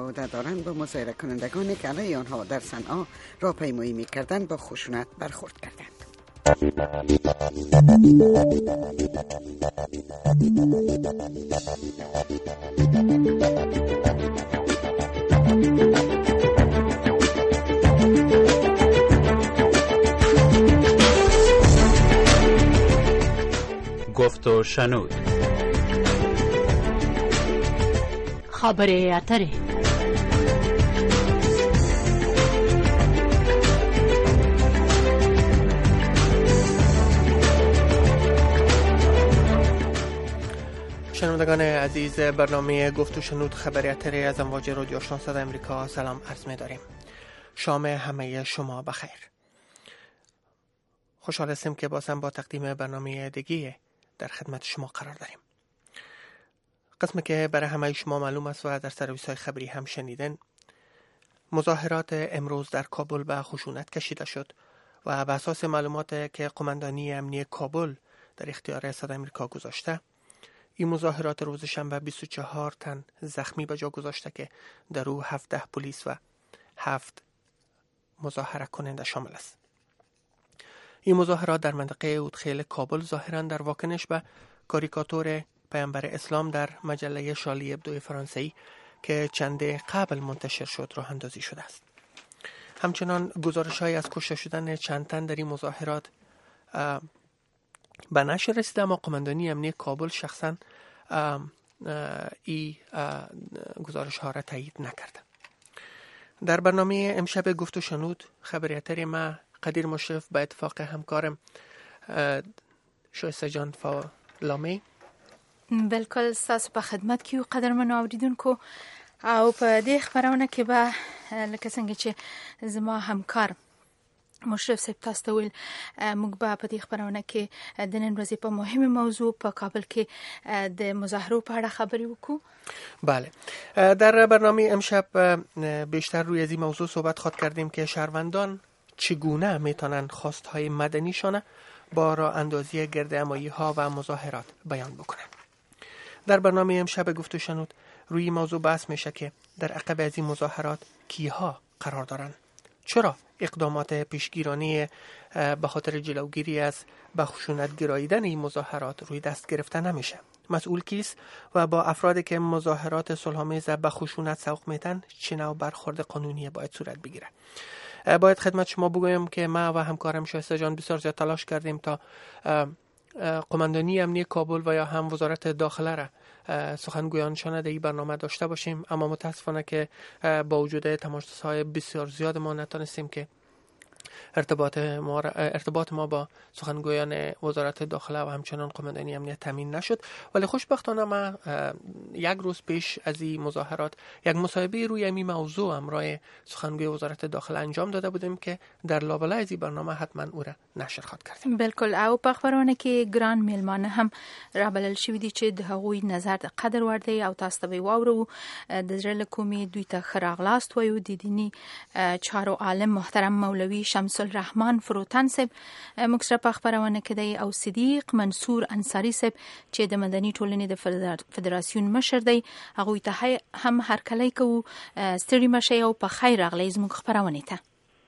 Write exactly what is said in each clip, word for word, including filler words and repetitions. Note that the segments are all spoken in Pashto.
آماده دارند با مظاهره کنندگانی که علیه آنها در صنعا راهپیمایی می‌کردند با خشونت برخورد کردند. گفت و شنود. خبر اتره. شنوندگان عزیز برنامه گفت و شنود خبر اتره از امواج رادیو آشنا صدای امریکا سلام عرض می‌داریم. شام همه شما بخیر. خوشحال هستیم که بازم با تقدیم برنامه دیگه در خدمت شما قرار داریم. قسمی که برای همه شما معلوم است و در سرویس‌های خبری هم شنیدن، مظاهرات امروز در کابل به خشونت کشیده شد و بر اساس معلومات که قماندانی امنیه کابل در اختیار صدای امریکا گذاشته، این مظاهرات روز شنبه بیست و چهار تن زخمی به جا گذاشته که در او هفده پلیس و هفت مظاهره کننده شامل است. این مظاهرات در منطقه اودخیل کابل ظاهراً در واکنش به کاریکاتور پیامبر اسلام در مجله شارلی ابدو فرانسوی که چند قبل منتشر شد راه اندازی شده است. همچنان گزارش‌هایی از کشته شدن چند تن در این مظاهرات به نشر رسیده، اما قماندانی امنیه کابل شخصاً این گزارش‌ها را تایید نکرده. در برنامه امشب گفت و شنود خبریاتر ما قدیر مشرف به اتفاق همکارم شایسته جان فالامی بالکل ستاسو په خدمت کې یو قدرمنو اوریدونکو، او په دې خبرونه کې به لکه څنګه چې زما همکار مشرف صاحب تاسو ته ویل، موږ به په دې خبرونه کې د نن ورځې په مهمه موضوع په کابل کې د مظاهرو په اړه خبرې وکړو. بله، در برنامه امشب بیشتر روی از این موضوع صحبت خواهد کردیم که شهروندان چگونه میتونن خواستهای مدنیشان با راه اندازی گردهمایی ها و مظاهرات بیان بکنن. در برنامه امشب گفت و شنود روی موضوع بحث میشه که در عقب از این مظاهرات کیها قرار دارن، چرا اقدامات پیشگیرانه به خاطر جلوگیری از به خشونت گراییدن این مظاهرات روی دست گرفته نمیشه، مسئول کیست و با افرادی که مظاهرات صلح‌آمیز به خشونت سوق میدن چه نوع برخورد قانونی باید صورت بگیره. باید خدمت شما بگویم که ما و همکارم شایسته جان بسیار زیاد تلاش کردیم تا قماندانی امنیه کابل و یا هم وزارت داخله را سخنگویانشان در این برنامه داشته باشیم، اما متاسفانه که با وجود تماس‌های بسیار زیاد ما نتونستیم که ارتباط ما ارتباط ما با سخنگویان وزارت داخله و همچنان قماندانی امنیت تامین نشد. ولی خوشبختانه ما یک روز پیش از این مظاهرات یک مصاحبه روی این موضوع همراه سخنگوی وزارت داخله انجام داده بودیم که در لابلای از این برنامه حتما او را نشر خواهد کردیم. بالکل، او په خبرونه کې ګران میلمانه هم رابلل شوي دي چې د هغوی نظر د قدر وړ دی او تاسو ته به واورو. د زړه له کومې دوی ته ښه راغلاست وایو. د دیني چارو عالم محترم مولوي شمس الرحمن فروتن صاحب موږ سره په خبرونه کې دی، او صدیق منصور انصاری صاحب چې د مدني ټولنې د فدراسیون مشر دی، هغوی ته هم هرکلی کوو. ستړي مشئ او په خیر راغلی زموږ خبرونه ته.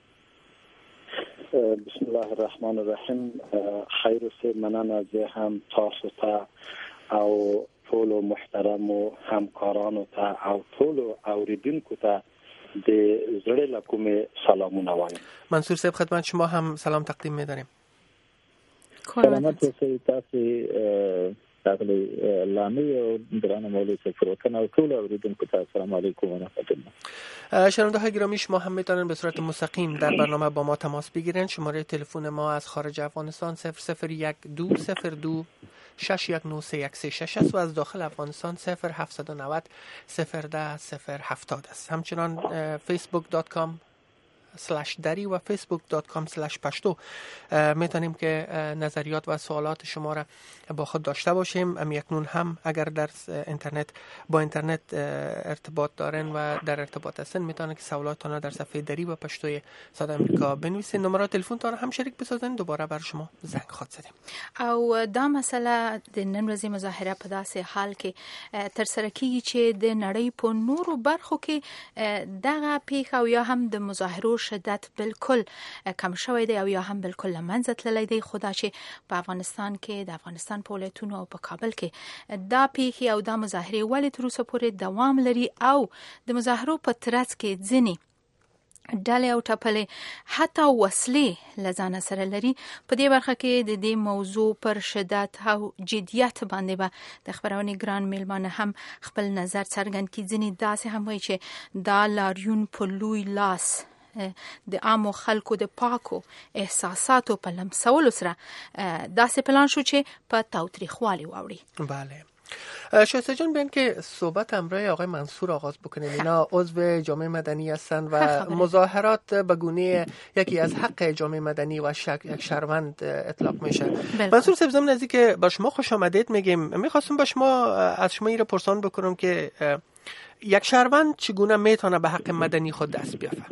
بسم الله الرحمن الرحیم. خیر اوسئ. مننه زه هم تاسو ته او ټولو محترمو همکارانو ته او ټولو اوریدونکو ته د زړه له کومې سلامونه وایم. منصور صاحب خدمت شما هم سلام تقدیم می‌داریم. سلامت اوسئ. تاسو تقلی لامی و دران مولوی فروتن و طول اوریدونکو ته السلام علیکم و رحمت الله. شنونده‌های گرامی، شما هم میتونن به صورت مستقیم در برنامه با ما تماس بگیرن. شماره تلفن ما از خارج افغانستان صفر صفر یک دو صفر دو شش یک نه سه یک سه شش است و از داخل افغانستان صفر هفت نه صفر صفر ده صفر هفتاد است. همچنان فیسبوک دات کام سلش دری و فیسبوک دات کام سلش پشتو میتونیم که نظریات و سوالات شما را با خود داشته باشیم. ام یکنون هم اگر در اینترنت با اینترنت ارتباط دارن و در ارتباط هستن میتونن که سوالاتتان در صفحه دری و پشتوی صدای آمریکا بنویسین. نمرات تلفنتان هم شریک بسازین، دوباره بر شما زنگ خود زدیم. او دا مسله د نن ورځې مظاهره په داسې حال کې تر سره کیږي چې د نړۍ په نورو برخو کې دغه پیښه او یا هم د مظاهرو شدت بالکل کم شوی دی او یا هم بالکل له منځه تللی دی، خو دا چې په افغانستان کې د افغانستان په ولایتونو او په کابل کې دا پیښې او دا مظاهرې ولې تر اوسه پورې دوام لري او د مظاهرو په ترڅ کې ځینې ډلې او ټپلې حتی وسلې له ځانه سره لري. په دې برخه کې د دې موضوع پر شدت او جدیت باندې به د خبرونې ګران میلمانه هم خپل نظر څرګند کړي. ځینې داسې هم وایي چې دا لاریون په لوی لاس د عامو خلکو د پاکو احساساتو په لمسولو سره داسې پلان شو چې په تاوتریخوالي واوړي. بله شایسته جان، بیان که صحبت همراه آقای منصور آغاز بکنیم. اینا عضو جامعه مدنی هستند و مظاهرات به گونه یکی از حق جامعه مدنی و شک یک شهروند اطلاق میشه. منصور صاحب، ضمن از اینکه با شما خوش آمدید میگیم، میخواستم با شما از شما این رو پرسان بکنم که یک شهروند چگونه میتونه به حق مدنی خود دست بیافته؟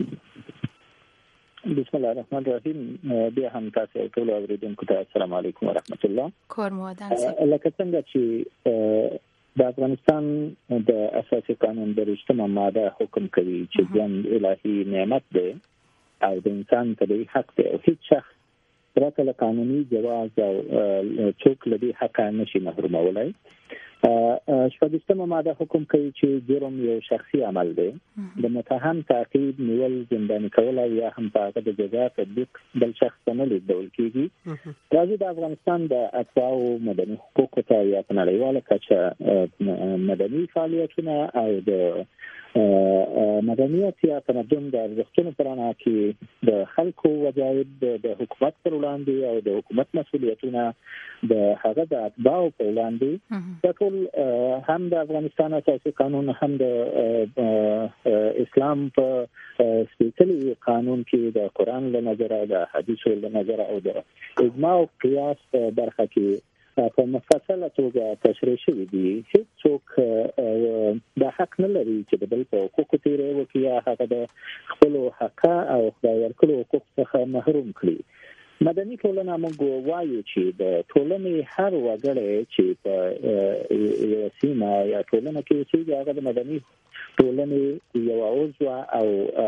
بسم الله الرحمن الرحیم. بیا هم تاسو ټول اوریدونکو ته السلام علیکم ورحمت الله. کور مو ودان سي. لکه څنګه چې د افغانستان د اساسي قانون د رښتما ماده حکم کوي چې ژوند الهي نعمت دی او د انسان طبیعي حق دی او هیڅ شخص پرته له قانوني جواز او څوک له دې حق نشي محرومولای. شپږمه ماده حکم کوي چې جرم یو شخصي عمل دی، د متهم تعقیب، نیول، زنداني کول او یا هم په هغه د جزا تطبیق بل شخص ته نه لیږدول کېږي. راځي د افغانستان د اتباعو مدني حقوقو ته یا په نړیواله کچه مدني فعالیتونه او د مدنیت یا تمدن د ارزښتونو په رڼا کې د خلکو وجایب د حکومت پر وړاندې او د حکومت مسؤلیتونه د هغه د اتباعو په وړاندې دا ټول هم د افغانستان اساسي قانون هم د اسلام په سپېڅلي قانون کې د قرآن له نظره، د حدیثو له نظره او د اجماع او قیاس برخه کې په مفصله توګه تشریح شوي دي. هیڅوک دا حق نه لري چې د بل په حقوقو تېری وکړي یا هغه د خپلو حق او خدای ورکړو حقوق څخه محروم کړي. مدني ټولنه موږ وایو چې د ټولنې هر وګړی چې په یوه سیمه یا ټولنه کې اوسېږي هغه د مدني ټولنې یو عضو او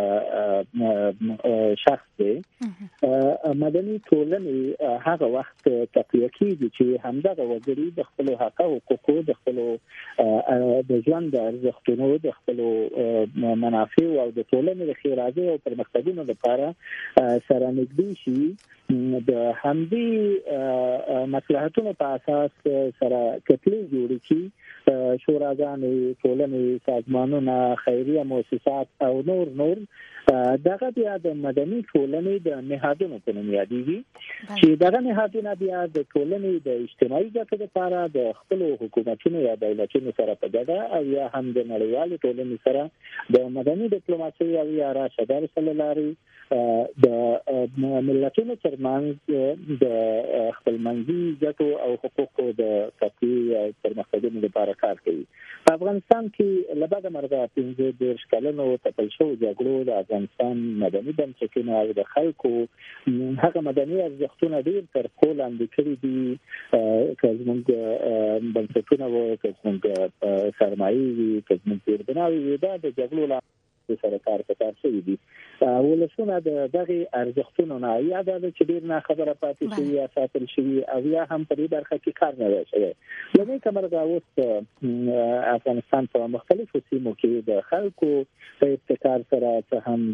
شخص دی. مدني ټولنې هغه وخت تقویه کېږي چې همدغه وګړي د خپلو حق او حقوقو، د خپلو د ژوند د ارزښتونو، د خپلو منافعو او د ټولنې د ښېرازۍ او پرمختګونو لپاره سره نږدې شي. د همدې مصلحتونو په اساس سره کتلې جوړې کړي، شوراګانې، ټولنې، سازمانونه، خیریه مؤسسات او نور نور. دغه بیا د مدني ټولنې د نهادونو په نوم یادېږي چې دغه نهادونه بیا د ټولنې د اجتماعي ګټو لپاره د خپلو حکومتونو یا دولتونو سره په ګډه او یا هم د نړیوالې ټولنې سره د مدني ډیپلوماسۍ او یا راشه درسه له لارې د ملتونو ترمنځ د خپلمنځي ګټو او حقوقو د تقویې او پرمختګونو لپاره کار کوي. په افغانستان کې له بده مرغه پنځه دېرش کلونو تپل شوو جګړو د افغانستان مدني بنسټونه او د خلکو هغه مدني ارزښتونه ډېر تر پښو لاندې کړي دي. که زموږ بنسټونه وو، که زموږ سرمایې وي، که زموږ زیربناوې وي، دا د جګړو له سره کار په کار شوي دي. ولسونه د دغې ارزښتونو نه یا دا ده چې ډېر ناخبره پاتې شوي یا ساتل شوي او یا هم په دې برخه کې کار نه دی شوی. له دې کمرغه اوس افغانستان په مختلفو سیمو کې د خلکو په ابتکار سره څه هم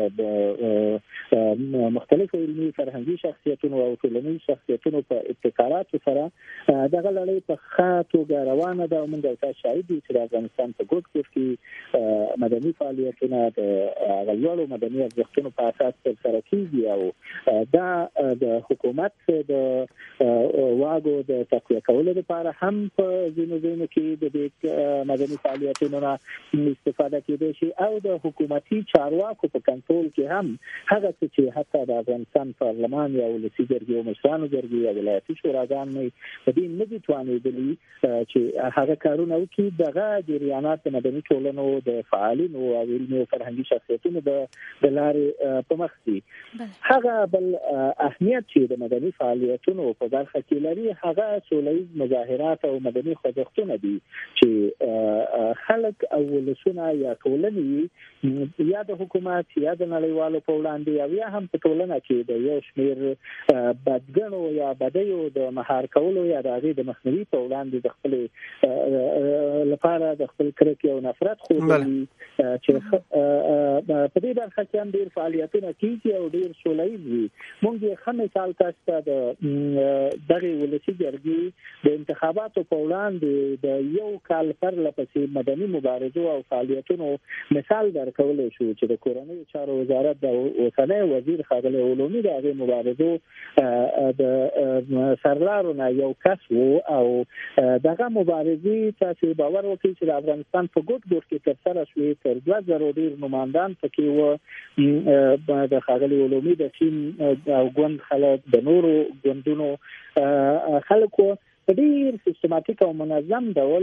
د مختلفو علمي فرهنګي شخصیتونو او ټولنیز شخصیتونو په ابتکاراتو سره دغه لړۍ په ښه توګه روانه ده او موږ تاسو شاهد یو چې د افغانستان په ګوټ ګوټ کې مدني فعالیتونه د غلوالو مدني ارزښتونو په اساس ترسره کیږي او دا د حکومت د واګو د تقویه کولو لپاره هم په ځینو ځینو کې د دې مدني فعالیتونو استفاده کیدای شي او د حکومتي چارواکو په کنټرول کې هم هغه چې حتی د افغانستان پارلمان یا ولسي جرګې او مشرانو جرګې یا ولایتي شوراګان په دې نه دي توانېدلي چې هغه کارونه وکړي. دغه جریانات د مدني ټولنو د فعالینو او علمي او فرهنګي شخصیتونو د د لارې په مخ دي. هغه بل اهمیت چې د مدني فعالیتونو په برخه کې لري هغه سولهییز مظاهرات او مدني خوځښتونه دي چې خلک او ولسونه یا ټولنې یا د حکومت یا د نړیوالو په وړاندې او یا هم په ټولنه کې د یو شمېر بدګنو یا بدیو د مهار کولو یا د هغې د مخنیوي په وړاندې د خپل لپاره د خپل کرکې او نفرت ښودلي چې په دې برخه کې هم ډېر فعالیتونه کېږي او ډېر سوله ییز وي. موږ یې ښه مثال تاسو ته د دغې ولسي جرګې د انتخاباتو په وړاندې د یو کال پرله پسې مدني مبارزو او فعالیتونو مثال درکولی شو چې د کورنیو چارو وزارت د اوسنی وزیر ښاغلی علومي د هغې مبارزو د سرلارو نه یو کس و او دغه مبارزې تاسې باور وکړئ چې د افغانستان په ګوټ ګوټ کې ترسره شوې تر دوه زرو ډېر نمایندان پکې وو د ښاغلي علومي د ټیم او ګوند خلک د نورو ګوندونو خلک وو. په ډېر سیستماتیک او منظم ډول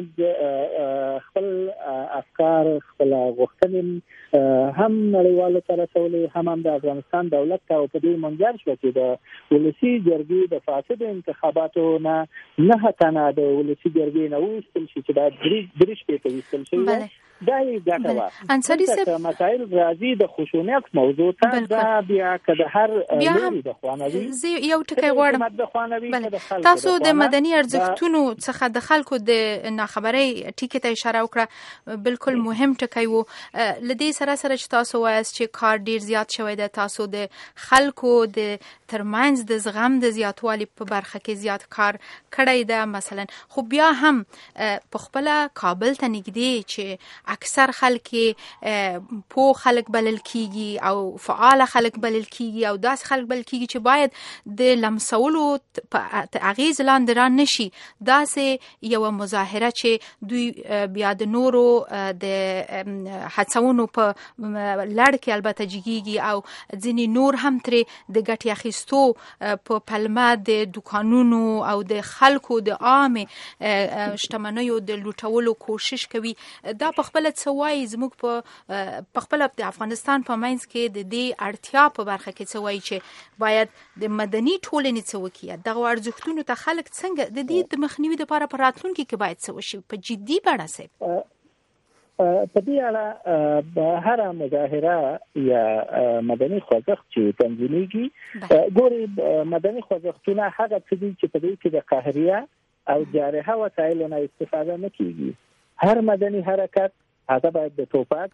موږ خپل افکار خپل غوښتنې هم نړیوالو ته رسولې هم هم د افغانستان دولت ته او په دې منجر شوه چې د ولسي جرګې د فاسدو انتخاباتو نه نهه تنه د ولسي جرګې نه وویستل شي چې دا درې شپې ته ویستل شوي دا یې ګټه وه. انصاري صاحب مسایل راځي د خشونت موضوع ته دا بیا که د هر لوري د خوا نه وي زه یو ټکی غواړم تاسو د مدني ارزښتونو څخه د خلکو د ناخبرۍ ټکي ته اشاره وکړه بالکل مهم ټکی و. له دې سره سره چې تاسو وایاست چې کار ډیر زیات شوی دی تاسو د خلکو د ترمنځ د زغم د زیاتوالي په برخه کې زیات کار کړی دی مثلا خو بیا هم په خپله کابل ته نږدې چې اکثر خلک پوه خلک بلل کیږي او فعال خلک بلل کیږي او داس خلک بلل کیږي چې باید د لمسولو په اغیز لاندې را نشي داسې یو مظاهره چې دوی بیا د نورو د هڅونو په لړ کې البته جګیږي او ځینې نور هم ترې د ګټې اخیستو په پلمه د دوکانونو او د خلکو د عامې شتمنیو د لوټولو کوشش کوي. دا په خپله څه وایي زموږ په خپله د افغانستان په منځ کې د دې اړتیا په برخه کې څه وایي چې باید د مدني ټولنې څه وکړي دغو ارزښتونو ته خلک څنګه د دې د مخنیوي لپاره په راتلونکي کې باید څه وشي په جدي بڼه صاحب؟ په دې اړه هر مظاهره یا مدني خوځښت چې تنظیمیږي ګوري مدني خوځښتونه هغه څه دي چې په دې کې د قهریه او جارحه وسایلو نه استفاده نه کیږي. هر مدني حرکت هغه باید د ټوپک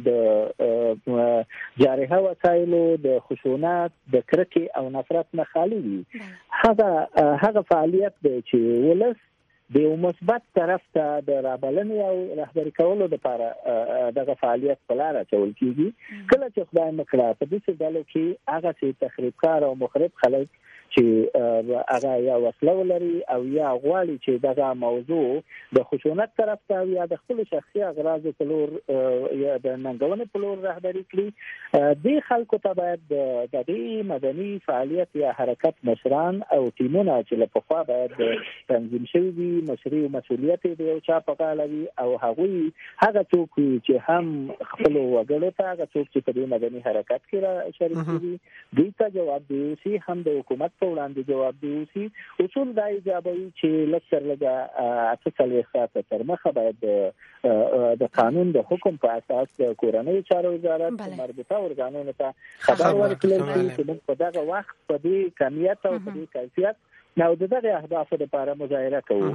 د جارحه وسایلو د خشونت د کرکې او نفرت نه خالي وي. هغه هغه فعالیت دی چې ولس د یو مثبت طرف ته د رابلنې او رهبري کولو لپاره دغه فعالیت په لاره اچول کېږي. کله چې خدای مکړه په دې ډلو کې هغه چې تخریبکار او مخرب خلک چې هغه یا وسله ولري او یا غواړي چې دغه موضوع د خشونت طرف ته یا د خپل شخصي اغراضو په لور یا د ننګونې په لور رهبري کړي دې خلکو ته باید د دې مدني فعالیت یا حرکت مشران او ټیمونه چې له پخوا باید تنظیم شوي وي مشري او مسؤلیت د یو چا په غاړه وي او هغوی هغه څوک چې هم خپلو وګړو ته هغه څوک چې په دې مدني حرکت کې شریک دي دوی ته جواب دی اوسي هم د حکومت په وړاندې جواب دی اوسي. اصول دا ایجابوي چې لږ تر لږه اته څلوېښت ساعته تر مخه باید د قانون د حکم په اساس د کورنیو چارو وزارت مربوطه ارګانونو ته خبر ورکړل شي چې موږ په دغه وخت په دې کمیت او په دې کیفیت نو دغه اهداف لپاره مظاهره کوو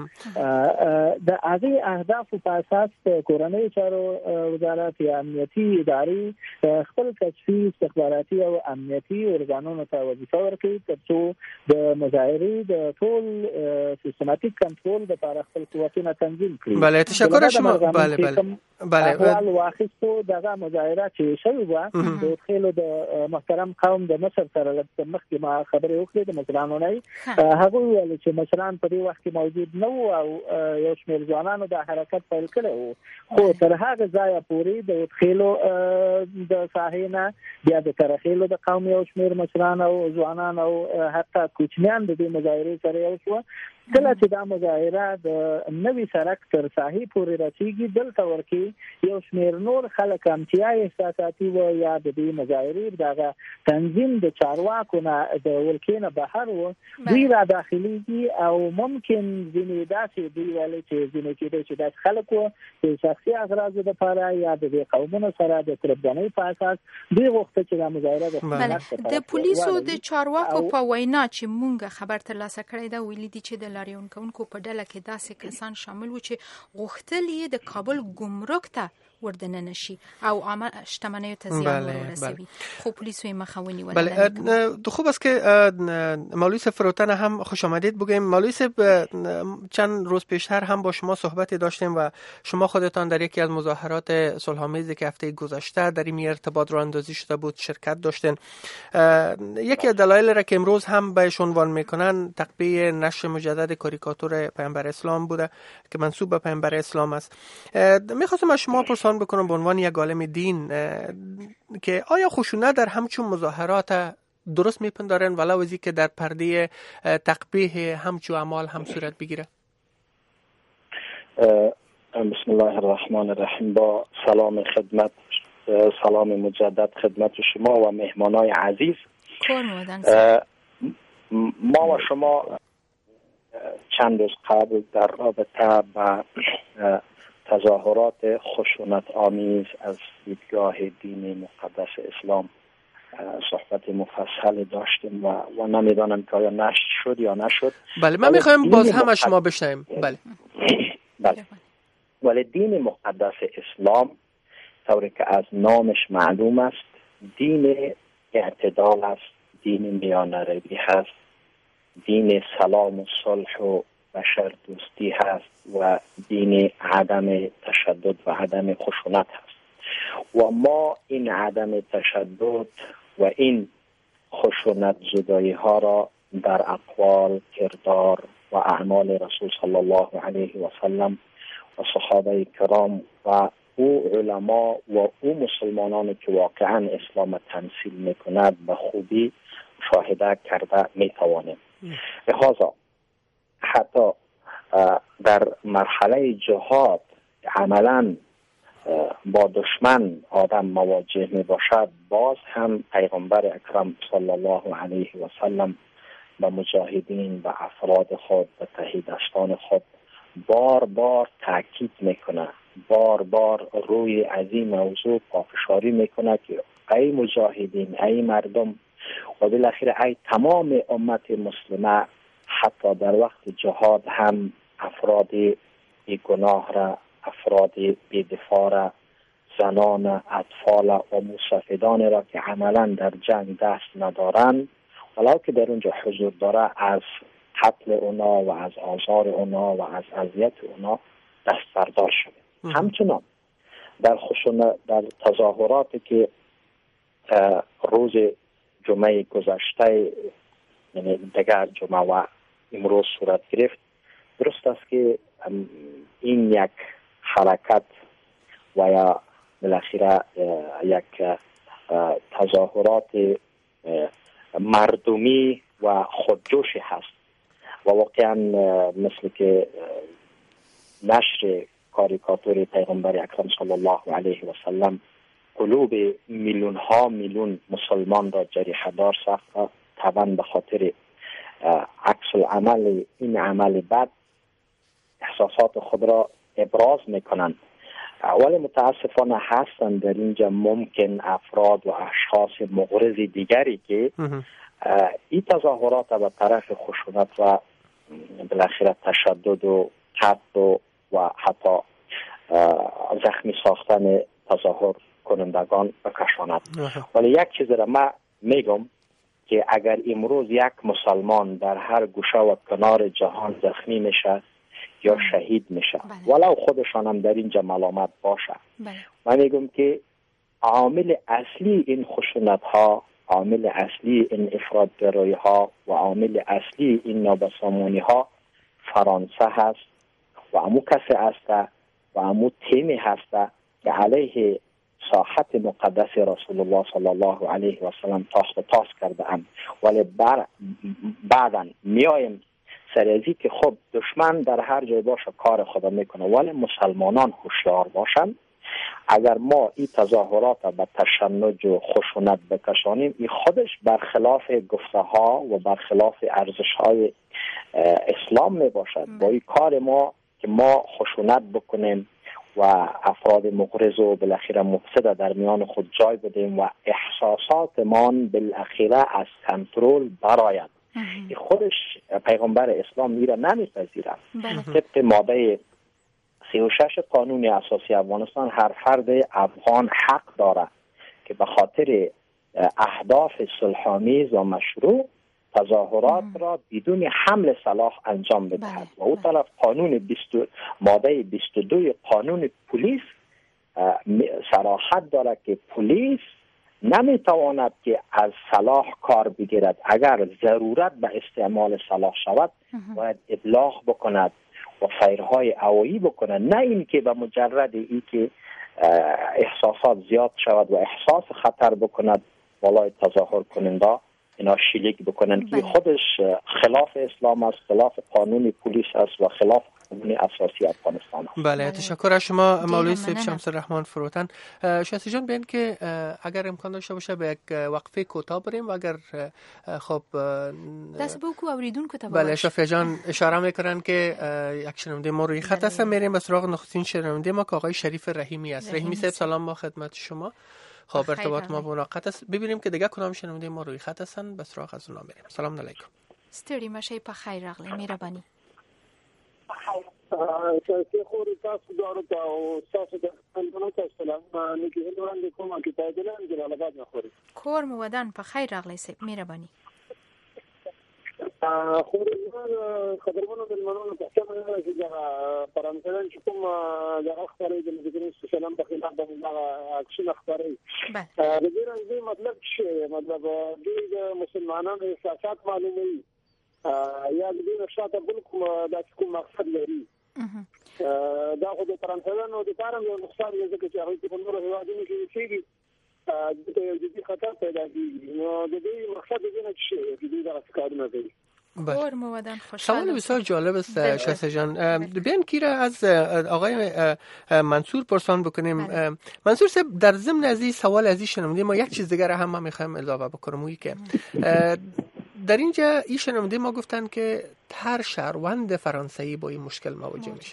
د هغه اهداف په اساس کورنۍ چارو وزارت یا امنیتي ادارې خپل کشفي استخباراتي او امنیتي ارګانونو ته وظیفه ورکوي ترڅو د مظاهرې د ټول سیستماتیک کنټرول لپاره خپل قوتونه تنظیم کړي. بله تشکر شما. بله بله بله اول واخیستو دغه مظاهره چې شوی و د خلکو د محترم قوم د مصر سره د مخکې ما خبرې وکړې د مشرانو نه هغه ویل چې مشران په دې وخت کې موجود نه وو او یو شمېر ځوانانو د حرکت پیل کړی وو، خو تر هغه ځایه پورې د خلکو د ساحې نه بیا د ترخیلو د قوم یو شمېر مشران او ځوانان او حتی کوچنیان د دې مظاهرې سره یو شو. کله چې دا مظاهره د نوي سړک تر ساحې پورې رسیږي دلته ورکی یو شمېر نور خلک هم چې احساساتي و یا د دې مظاهرې دغه تنظیم د چارواکو نه د ولکې نه بهر و دوی را داخليږي او ممکن ځینې داسې دوی ویلي چې ځینې کېدای چې داسې خلک و چې شخصي اغراضو لپاره یا د دې قومونو سره د تربګنۍ په اساس دوی غوښتل چې دا مظاهره د پولیسو د چارواکو په وینا چې مونږ خبر ترلاسه کړی دا ویلي دي چې د لاریون کوونکو په ډله کې داسې کسان شامل و چې غوښتل یې د کابل ګمرک ته وردنه نشي او عامه شتمنیو ته زیان ورسوي، خب پلیسو مخه ونیول. بله خوب است که مولوی صاحب فروتن هم خوش آمدید بگیم. مولوی صاحب چند روز پیشتر هم با شما صحبتی داشتیم و شما خودتان در یکی از مظاهرات صلح‌آمیزی که هفته گذشته در این ارتباط راه اندازی شده بود شرکت داشتین. یکی از دلایل را که امروز هم بهش عنوان میکنن تقبیه نشر مجدد کاریکاتور پیامبر اسلام بوده که منسوب به پیامبر اسلام است. میخواستم از شما پرسیدم بکنم به عنوان یک عالم دین که آیا خشونت در همچون مظاهرات درست میپندارن ولو از که در پرده تقبیح همچون اعمال هم صورت بگیره؟ بسم الله الرحمن الرحیم. با سلام خدمت سلام مجدد خدمت شما و مهمانای عزیز. ما و شما چند روز قبل در رابطه با تظاهرات خشونت آمیز از دیدگاه دین مقدس اسلام صحبت مفصل داشتیم و, و نمیدانم که آیا نشر شد یا نشد. بله من میخوایم باز هم از شما بشنویم. بله بله ولی دین مقدس اسلام طوری که از نامش معلوم است دین اعتدال است، دین میانه روی هست، دین سلام و صلح و بشر دوستی هست و دین عدم تشدد و عدم خشونت هست و ما این عدم تشدد و این خشونت زدایی ها را در اقوال، کردار و اعمال رسول صلی الله علیه و سلم و صحابه کرام و او علما و او مسلمانانی که واقعا اسلام تمثیل میکند به خوبی مشاهده کرده میتوانیم. لذا حتی در مرحله جهاد عملا با دشمن آدم مواجه می باشد باز هم پیغمبر اکرم صلی الله علیه و سلم به مجاهدین و افراد خود و تهیدستان خود بار بار تاکید میکنه، بار بار روی از این موضوع پافشاری میکنه که ای مجاهدین، ای مردم و بالاخره ای تمام امت مسلمه حتی در وقت جهاد هم افراد بیگناه را، افراد بی‌دفاع را، زنان، اطفال و مسافران را که عملا در جنگ دست ندارند ولو که در اونجا حضور داره از قتل اونا و از آزار اونا و از اذیت اونا دست بردار شده. همچنان در خشونت در تظاهراتی که روز جمعه گذشته یعنی دیگر جمعه و امروز صورت گرفت درست است که این یک حرکت و یا بالاخره یک تظاهرات مردمی و خودجوشی هست و واقعا مثل که نشر کاریکاتور پیغمبر اکرم صلی الله علیه و سلم قلوب میلیون ها میلیون مسلمان را جریحه دار ساخت طبعا به خاطر عکس العمل این عمل بد احساسات خود را ابراز میکنند. ولی متاسفانه هستند در اینجا ممکن افراد و اشخاص مغرض دیگری که این تظاهرات به طرف خشونت و بالاخره تشدد و قتل و, و حتی زخمی ساختن تظاهر کنندگان بکشاند. ولی یک چیز را من میگم که اگر امروز یک مسلمان در هر گوشه و کنار جهان زخمی میشه یا شهید میشه ولو خودشان هم در اینجا ملامت باشه، من میگم که عامل اصلی این خشونت ها، عامل اصلی این افراطگرایی ها و عامل اصلی این نابسامانی ها فرانسه هست و امو کسی هست و امو تیمی هست که علیه ساحت مقدس رسول الله صلی الله علیه و سلم تاخت و تاس کرده ام. ولی بر بعدا میایم سرازی که خب دشمن در هر جای باشه کار خدا میکنه، ولی مسلمانان هوشیار باشن. اگر ما این تظاهرات به تشنج و خشونت بکشانیم، این خودش برخلاف گفته ها و برخلاف ارزش های اسلام می باشد. با این کار ما که ما خشونت بکنیم و افراد مغرض و بالاخره مفسد در میان خود جای بدیم و احساساتمان بالاخره از کنترل براید، این خودش پیغمبر اسلام میره نمیپذیرد. طبق ماده سی و شش قانون اساسی افغانستان هر فرد افغان حق داره که به خاطر اهداف صلح‌آمیز و مشروع تظاهرات را بدون حمل سلاح انجام بدهد. و اون طرف قانون بیست ماده بیست و دو قانون پلیس صراحت داره که پلیس نمیتواند که از سلاح کار بگیرد. اگر ضرورت به استعمال سلاح شود باید ابلاغ بکند و فیرهای هوایی بکنند، نه این که به مجرد این که احساسات زیاد شود و احساس خطر بکند بالای تظاهر کننده اینا شلیک بکنن که خودش خلاف اسلام است، خلاف قانون پلیس است و خلاف قانون اساسی افغانستان است. بله، تشکر از شما مولوی صاحب شمس الرحمن فروتن. شاستی جان بین که اگر امکان داشته باشه به یک وقفه کوتاه بریم و اگر خب دست به کو اوریدون کو بله شافی جان اشاره میکنن که یک شنونده ما روی خط هست. میریم به سراغ نخستین شنونده ما که آقای شریف رحیمی است. رحیمی صاحب سلام با خدمت شما. خب ارتباط ما با مناقض است. ببینیم که دیگه کدام شنونده ما روی خط هستن، به سراغ از اونها میریم. سلام علیکم. ستړي مشه په خیر راغلی مهرباني. چې خو تاسو دارو ته او تاسو د خپلونو ته سلام نه کیږي وړاندې کوم چې تاسو دلته جلالآباد نه خوري. کور مو ودان په خیر راغلی سي مهرباني. خو د خبرونو د منونو په څیر نه چې دا پرانتران چې کوم د اخباري د نظر سلام په خلاف د اکشن اخباري د دې رنګي مطلب چې مطلب د مسلمانانو احساسات معلوموي یا د دې نشاته بل کوم د کوم مقصد لري. دا خو د پرانترانو د کارم یو نقصان دی چې هغه په نورو هیوادونو کې کیږي د دې خطر پیدا کیږي. نو د دې مقصد دې نه چې د دې د کارونه کوي. کور مو ودان خوشحال. سوال بسیار جالب است شاسته جان. بیان کی را از آقای منصور پرسان بکنیم. منصور صاحب در ضمن از این سوال از این شنونده ما یک چیز دیگر هم ما میخوایم اضافه بکنم، اونی که در اینجا این شنونده ما گفتن که هر شهروند فرانسوی با این مشکل مواجه میشه.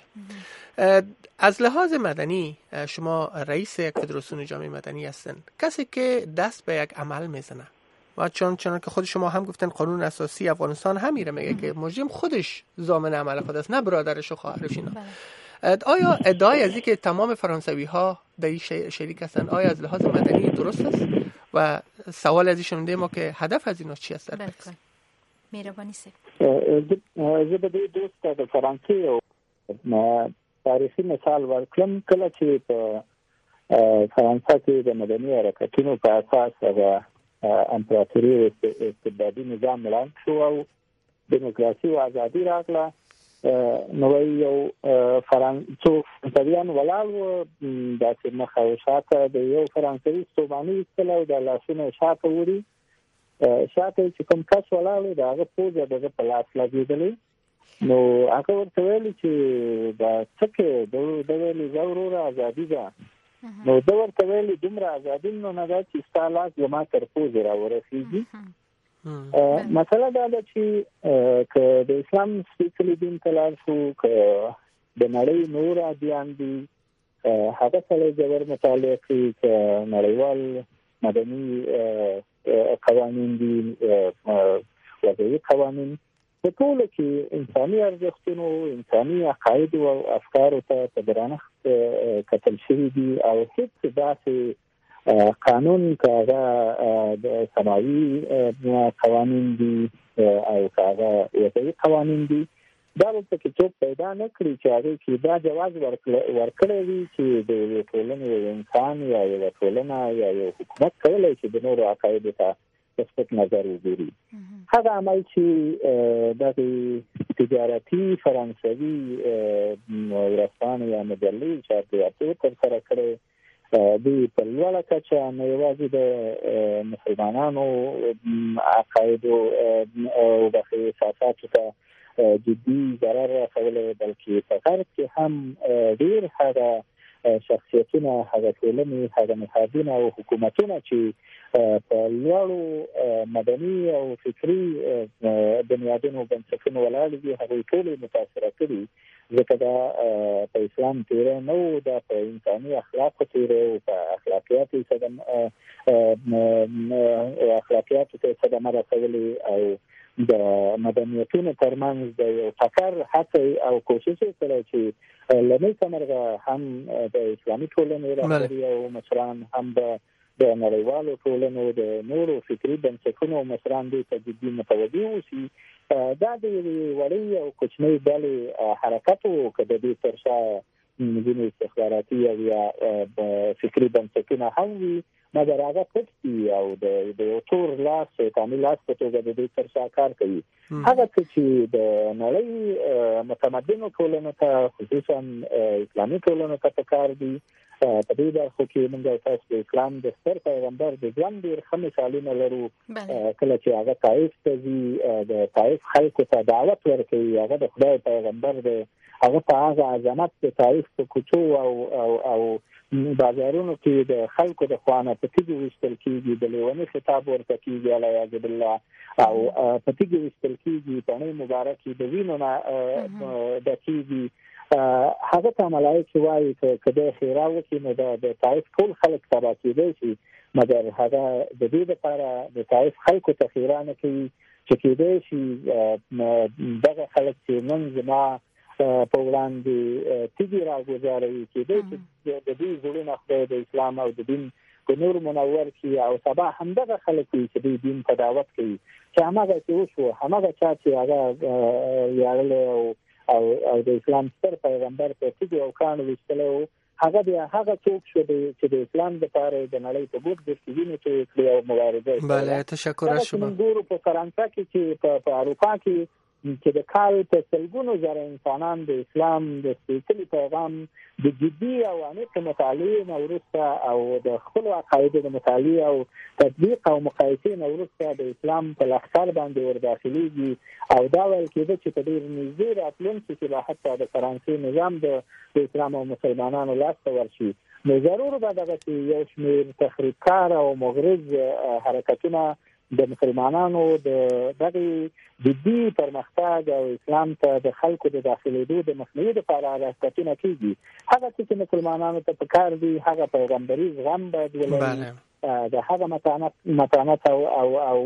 از لحاظ مدنی شما رئیس یک فدراسیون جامعه مدنی هستن، کسی که دست به یک عمل میزنه و چون چون که خود شما هم گفتن قانون اساسی افغانستان هم میره میگه که مجرم خودش ضامن عمل خود است، نه برادرش و خواهرش اینا. آیا ادعای از اینکه تمام فرانسوی ها در این شریک هستند آیا از لحاظ مدنی درست است؟ و سوال از ایشون ما که هدف از اینا چی است؟ بله مهربانی سه زه به دې دوست د فرانسې او تاریخي مثال ورکړم. کله چې په فرانسه کې د مدني حرکتونو په اساس هغه امپراتوري استبدادي نظام اعلان شو او دیموکراسي او ازادي راغله، نو یو فرانسو فرانسویان ولاړ داسې مخه شاته د یو فرانسوي ستوماني استلو د لاسونو شاته وړي شاته چې کوم کس ولاړ دا هغه پوزه دغه په لاس لګېدلې. نو هغه ورته ویل چې دا څه د ویلي ضرور ازادي ده. نو دا ورته ویل دومره ازادي نو نه ده چې ستا لاس زما تر پوزې راورسېږي. مسله دا ده چې که د اسلام سپېڅلي دین ته لاړ شو، که د نړۍ نور ادیان دي هغه سره ژور مطالعه کوي، که نړیوال مدني قوانین دي وضعي قوانین په ټول کې انساني ارزښتونو انساني عقاید او افکار ته په درنښت کتل شوی دي او هیڅ داسې قانون کاغه د سماوي قوانین دي او کاغه وضعي قوانین دي دا څه کې څوک پیدا نه کړی چې هغه کې دا جواز ورکړی وي چې د ټولنې انسان یا یو ټولنه یا یو حکومت کولای شي د نورو عقایدو ته سپک نظر وګوري. هغه عمل چې د تجارتي فرانسوي ورځپاڼې یا مجلې چاپیریال تر سره کړی دوی په لوړه کچه نه یوازې د مسلمانانو عقایدو او د احساساتو ته جدي ضرر رسولی بلکې په غرب کې هم ډېر هغه شخصیتونه هغه ټولنې هغه نهادونه او حکومتونه چې په لوړو مدني او فکري بنیادونو بنسټونو ولاړ دي هغوی ټولې متاثره کړي ځکه دا په اسلام تیری نه و دا په انساني اخلاقو تیری و په اخلاقیاتو اخلاقیاتو ته صدمه رسولې او د مدنیتونو ترمنځ د یو ټکر هڅه او کوشش سره چې لنی څمرغه هم د اسلامي ټولنې رهبري او مشران هم د د نړیوالو ټولنو د نورو فکري بنسټونو مشران دي ته جدي متوجه اوسي دا د وړي او کوچنۍ ډلې حرکت وکړي د دې تر شا ځینې استخباراتي او یا فکري بنسټونه هم وي مګر هغه پټ دي او د یو تور لاس شیطاني لاس په توګه د دې تر شا کار کوي. هغه څه چې د نړۍ متمدنو ټولنو ته خصوصا اسلامي ټولنو ته پکار دي په دې برخو کې موږ تاسو د اسلام د ستر پیغمبر د ژوند ډېر ښه مثالونه لرو. کله چې هغه طایف ته ځي د طایف خلکو ته دعوت ورکوي هغه د خدای پیغمبر دی هغه په هغه عظمت د طایف په کوڅو او او بازارونو کې د خلکو د خوانه په تیږي وشتل کېږي د لیوني خطاب ورته کېږي علیه بالله او په تیږي وشتل کېږي په نه مبارکي د وینو نه د کېږي هغه ته ملایکې وایي چې کله خیره وکړي نو د طایف ټول خلک تباه کېدی شي مګر هغه د دې لپاره د طایف خلکو ته خیره نه کوي چې کېدی شي دغه خلک چې نن زما په وړاندې تیږي راګوزاروي کېدی چې د دې زړونه خدای د اسلام او د دین په نور منور کې او سبا همدغه خلک چې د دین په دعوت کوي چې هماغه چې وشو هماغه چا چې هغه یاړل او او د اسلام ستر پیغمبر په تیږي او کانو وشتلو هغه بیا هغه څوک شو چې د اسلام لپاره د نړۍ په ګوټ ګوټ کې ویني چې او مبارزه بله تشکر شما ګورو په فرانسه کې چې په اروپا کې چې د کال په سلګونو زره انسانان د اسلام د سپېڅلي پیغام د جدي او عمیقې مطالعې نه وروسته او د خپلو عقایدو د مطالعې او تطبیق او مقایسې نه وروسته د اسلام په لښکر باندې ورداخلېږي او دا ویل کېده چې په ډېر نږدې راتلونکي کې به حتی د فرانسې نظام د اسلام او مسلمانانو لاس ته ورشي نو ضرور به دغسې یو شمېر تخریبکار او مغرض حرکتونه د مسلمانانو د دغه جدي پرمختګ او اسلام ته د خلکو د داخلېدو د مخنیوي لپاره حرکتونه کېږي هغه چې مسلمانانو ته پکار دي هغه پیغمبري زغم باید ولري د هغه متانت متانت او او او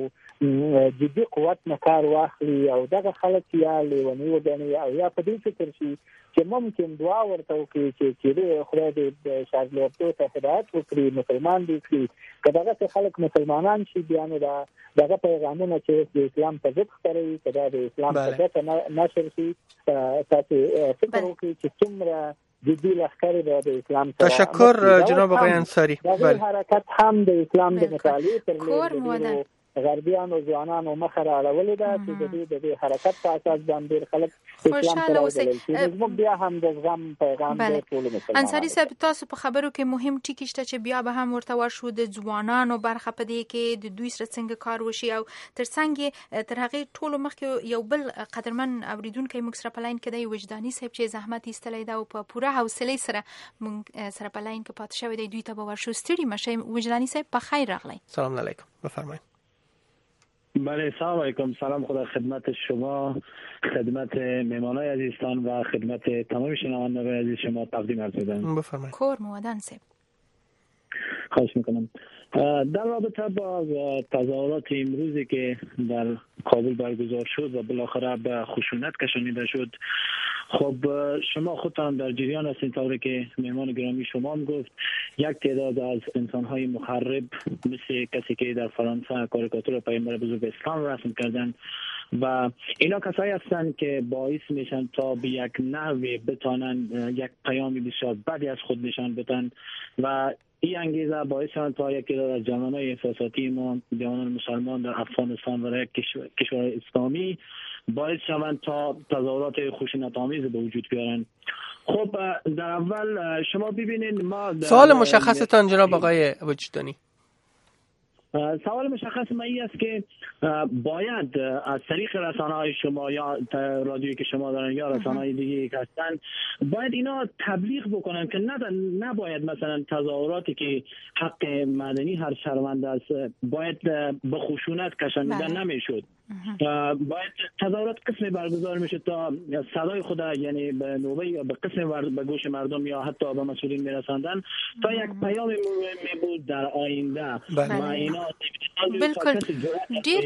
جدي قوت نه کار واخلي او دغه خلک یا لیونی وګڼي او یا په دې فکر شي چې ممکن دعا ورته وکړي چې چې خدای دې شاګردو ته هدایت وکړي مسلمان دي کړي که دغه خلک مسلمانان شي بیا نو دا دغه پیغامونه چې د اسلام په ضد خپروي که دا د اسلام په ګټه نشر شي تاسو فکر وکړي چې څومره جدي لښکر د اسلام تشکر جناب آقای انصاری. بله حرکت هم د اسلام د مطالعې پر لور غربیانو ځوانانو مخه راړولې ده چې د دې د دې حرکت په اساس باندې خلک خوشاله اوسئ. موږ بیا هم د زغم پیغام د ټولو مسلمانانو. انصاری صاحب تاسو په خبرو کې مهم ټکی شته چې بیا به هم ورته ورشو د ځوانانو برخه په دې کې د دوی سره څنګه کار وشي او تر څنګه تر هغه ټولو مخکې یو بل قدرمن اوریدونکو موږ سره په لاین کې دی وجداني صاحب چې زحمت ایستلی دا او په پوره حوصله سره موږ سره په لاین کې پاتې شوی دی دوی ته به ورشو. ستړي مشه وجداني صاحب په خیر راغلی. سلام علیکم بفرمایید. بله سلام علیکم سلام خدا خدمت شما خدمت مهمانای عزیزتان و خدمت تمام شنوندگان عزیز شما تقدیم عرض می‌کنم. بفرمایید. کور مودن صاحب خواهش میکنم. در رابطه با تظاهرات امروزی که در کابل برگزار شد و بالاخره به خشونت کشانیده شد، خب شما خودتان در جریان هستین، طوری که مهمان گرامی شما هم گفت، یک تعداد از انسان‌های مخرب مثل کسی که در فرانسه کاریکاتور پیامبر بزرگ اسلام رسم کردن و اینا کسایی هستند که باعث میشن تا به یک نحوی بتانن یک پیامی بسیار بدی از خود نشان بدن و این انگیزه باعث شدن تا یک تعداد از جوانای احساساتی ما، جوانان مسلمان در افغانستان و یک کشور, کشور اسلامی باعث شوند تا تظاهرات خشونت‌آمیز به وجود بیارن. خب در اول شما ببینید ما سوال مشخصتان جناب آقای وجدانی. سوال مشخص من این است که باید از طریق رسانه‌های شما یا رادیویی که شما دارن یا رسانه‌های دیگه که هستن باید اینا تبلیغ بکنن که نه نباید مثلا تظاهراتی که حق مدنی هر شهرونده است باید به خشونت کشانیده نمیشد. باید تظاهرات قسمی برگزار میشه تا صدای خود یعنی به نوبه به قسم به گوش مردم یا حتی به مسئولین میرساندن تا یک پیام مهمی بود در آینده و اینا بالکل ډیر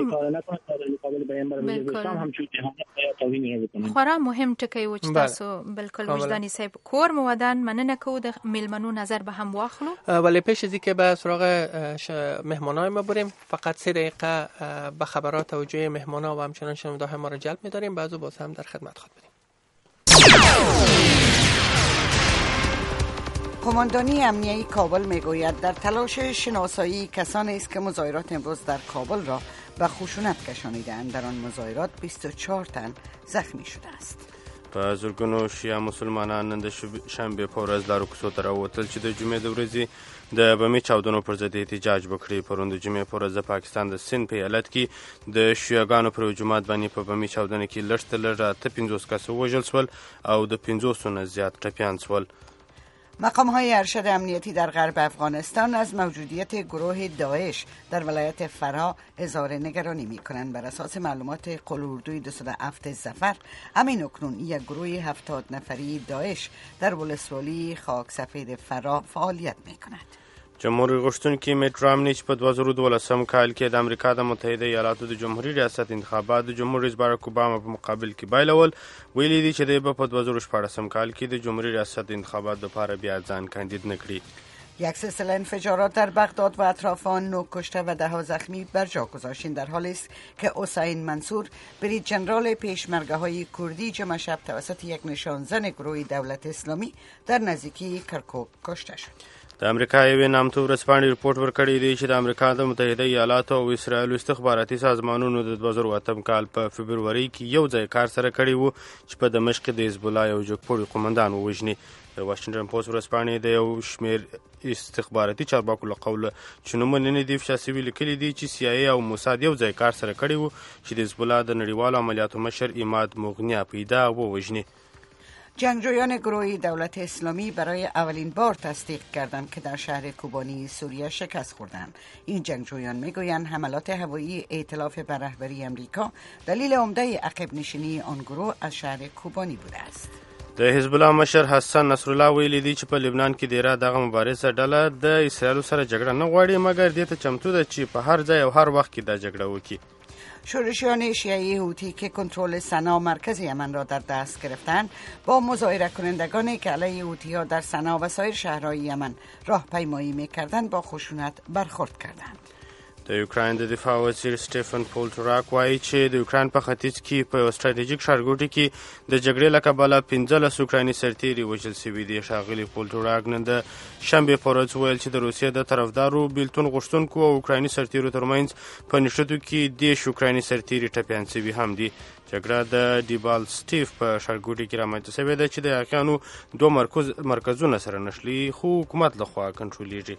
خورا مهم ټکی و چې تاسو بالکل وجداني صاحب کور مودان مننه کوو د میلمنو نظر به هم واخلو. ولی پیش از اینکه به سراغ مهمانای ما بریم فقط سه دقیقه به خبرات توجه مهمانا و همچنان شنونده های ما را جلب می‌داریم، بعضو باز هم در خدمت خود بدیم. قماندانی امنیتی کابل میگوید در تلاش شناسایی کسانی است که مظاهرات امروز در کابل را به خشونت کشانیده‌اند. در آن مظاهرات بیست و چهار تن زخمی شده است. په زرګونو شیعه مسلمانان نن د شنبې په ورځ لارو کوڅو ته راووتل چې د جمعې د ورځې د بمي چاودنو پر ضد احتجاج وکړي. پرون د جمعې په ورځ د پاکستان د سند په ایالت کې د شیعهګانو پر یو جومات باندې په بمي چاودنه کې لږ تر لږه اته پنځوس کسه ووژل شول او د پنځوسو نه زیات ټپیان شول. مقام‌های ارشد امنیتی در غرب افغانستان از موجودیت گروه داعش در ولایت فرا اظهار نگرانی می‌کنند. بر اساس معلومات قلوردوی دویست و هفت ظفر، همین اکنون یک گروه هفتاد نفری داعش در ولسوالی خاک سفید فرا فعالیت می‌کند. جمهوریت غوښتونکي میټ رامني چې په دوه زره دولسم کال کې د امریکا د متحده ایالاتو د جمهوریت ریاست انتخابات د جمهور رئیس بارک اوباما په مقابل کې بایلول، ویلي دي چې دوی به په دوه زره شپاړسم کال کې د جمهوریت ریاست انتخابات لپاره بیا ځان کاندید نه کړي. یک سلسله انفجارات در بغداد و اطراف آن نه کشته و ده ها زخمی بر جا گذاشتند در حالی است که حسین منصور برید ژنرال پیشمرگه‌های کردی جمعه شب توسط یک نشانزن گروه دولت اسلامی در نزدیکی کرکوک کشته شد. د امریکا یوې نامتو ورځپاڼې رپورټ ورکړی دی چې د امریکا د متحده ایالاتو او اسرائیلو استخباراتي سازمانونو د دوه زره اتم کال په فبروري کې یو ځای کار سره کړی وو چې په دمشق د حزب الله یو جګپوړي قومندان ووژني. د واشنګټن پوسټ ورځپاڼې د یو شمېر استخباراتي چارواکو له قوله چې نومونه نه دي افشا شوي لیکلي دي چې سی آی ای او موساد یو ځای کار سره کړی وو چې د حزب الله د نړیوالو عملیاتو مشر اماد مغنیا پیدا ووژني. جنگجویان گروه دولت اسلامی برای اولین بار تصدیق کردند که در شهر کوبانی سوریه شکست خوردند. این جنگجویان میگویند حملات هوایی ائتلاف بر رهبری امریکا دلیل عمده عقب نشینی آن گروه از شهر کوبانی بوده است. د حزب الله مشر حسن نصرالله ویلي دی چې په لبنان کې ډیره دغه مبارزه ډله د اسرائیل سره جګړه نه غواړي مګر دې ته چمتو ده چې په هر ځای او هر وخت کې دا جګړه وکړي. شورشیان شیعی هوتی که کنترل سنا مرکز یمن را در دست گرفتند با مظاهره کنندگانی که علیه هوتی‌ها در سنا و سایر شهرهای یمن راهپیمایی می‌کردند با خشونت برخورد کردند. د یوکراین د دفاع وزیر سټیفن پولټراک وایي چې د یوکراین په ختیځ کې په یو ستراتیژیک ښارګوټي کې د جګړې له کبله پنځلس یوکرایني سرتیري وژل شوي دي. ښاغلي پولټراک نن د شنبې په ورځ ویل چې د روسیې د طرفدارو بیلتون غوښتونکو او یوکرایني سرتیرو ترمنځ په نښتو کې دېرش یوکرایني سرتیري ټپیان شوي هم دي. جګړه د ډیبال سټیف په ښارګوټي کې رامنځته شوې ده چې د یاقیانو دوه مرکزونه سره نښلي خو حکومت لخوا کنټرولېږي.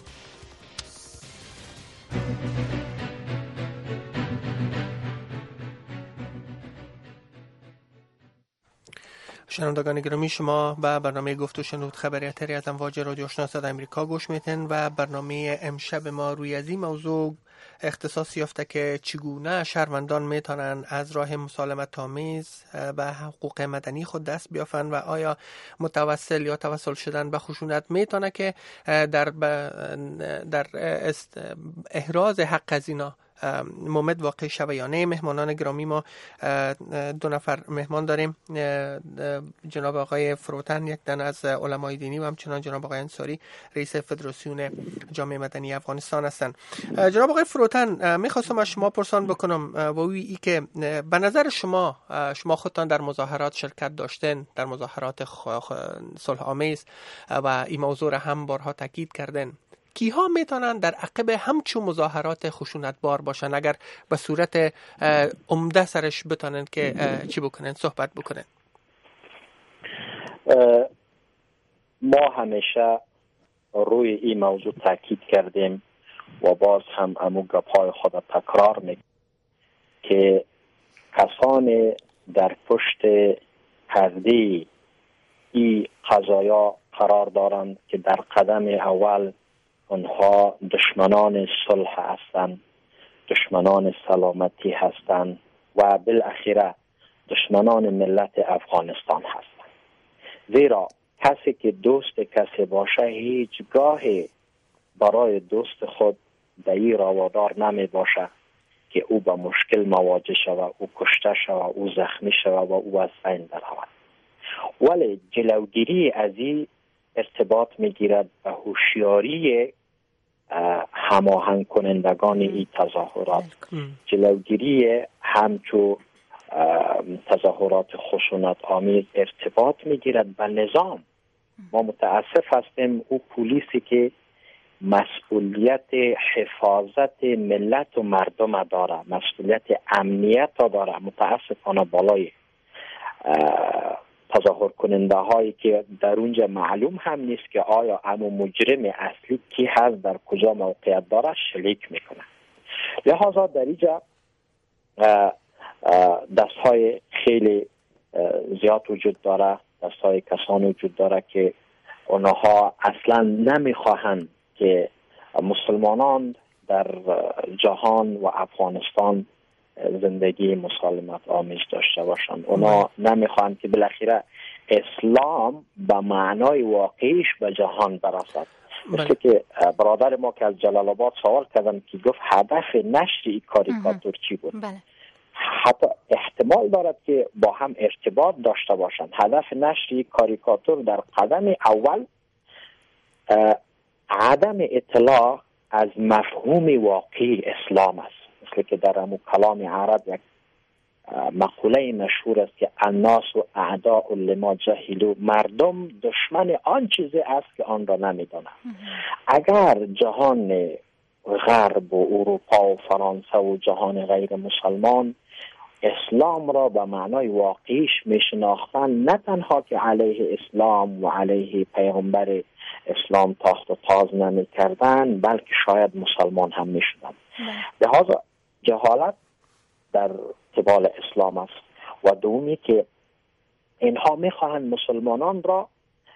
شنوندگان گرامی، شما به برنامه گفت و شنود خبری اتری از امواج رادیو آشنا صدای امریکا گوش میتین و برنامه امشب ما روی از این موضوع اختصاص یافته که چگونه شهروندان میتونن از راه مسالمت آمیز به حقوق مدنی خود دست بیافن و آیا متوسل یا توسل شدن به خشونت میتونه که در در احراز حق از اینا مومد واقع شوه یا نه. مهمانان گرامی ما دو نفر مهمان داریم، جناب آقای فروتن یک دن از علمای دینی و همچنان جناب آقای انصاری رئیس فدراسیون جامعه مدنی افغانستان هستند. جناب آقای فروتن، میخواستم از شما پرسان بکنم و ای که به نظر شما شما خودتان در مظاهرات شرکت داشتین، در مظاهرات صلح آمیز و این موضوع را هم بارها تاکید کردن، کیها میتونن در عقب همچون مظاهرات خشونت بار باشن اگر به صورت عمده سرش بتونن که چی بکنن، صحبت بکنن؟ ما همیشه روی این موضوع تاکید کردیم و باز هم امو گپ‌های خود تکرار میکنیم که کسان در پشت پرده این قضایا قرار دارند که در قدم اول آنها دشمنان صلح هستند، دشمنان سلامتی هستند و بالاخره دشمنان ملت افغانستان هستند. زیرا کسی که دوست کسی باشه هیچگاه برای دوست خود دایی روادار نمی باشه که او به مشکل مواجه شود، او کشته شود، او زخمی شود و او از بین برود. ولی جلوگیری از این ارتباط میگیرد به هوشیاری هماهنگ کنندگان این تظاهرات، جلوگیری همچو تظاهرات خشونت آمیز ارتباط میگیرد به نظام. ما متاسف هستیم او پلیسی که مسئولیت حفاظت ملت و مردم داره، مسئولیت امنیت داره، متاسفانه بالای تظاهر کننده هایی که در اونجا معلوم هم نیست که آیا امو مجرم اصلی کی هست، در کجا موقعیت داره، شلیک میکنه. لحاظا در اینجا دست های خیلی زیاد وجود داره، دست های کسان وجود داره که اونها اصلا نمیخواهند که مسلمانان در جهان و افغانستان زندگی مسالمت آمیز داشته باشند. اونا نمیخوان که بالاخره اسلام به معنای واقعیش به جهان برسد. مثل که برادر ما که از جلال آباد سوال کردن که گفت هدف نشر این کاریکاتور چی بود؟ بله. حتی احتمال دارد که با هم ارتباط داشته باشند. هدف نشر این کاریکاتور در قدم اول عدم اطلاع از مفهوم واقعی اسلام است. مثل که در امو کلام عرب یک مقوله مشهور است که الناس و اعداء لما جهلوا، مردم دشمن آن چیزی است که آن را نمیدانند. اگر جهان غرب و اروپا و فرانسه و جهان غیر مسلمان اسلام را به معنای واقعیش میشناختن، نه تنها که علیه اسلام و علیه پیغمبر اسلام تاخت و تاز نمی کردن، بلکه شاید مسلمان هم می شدن. لحاظا جهالت در قبال اسلام است. و دومی که اینها می خواهند مسلمانان را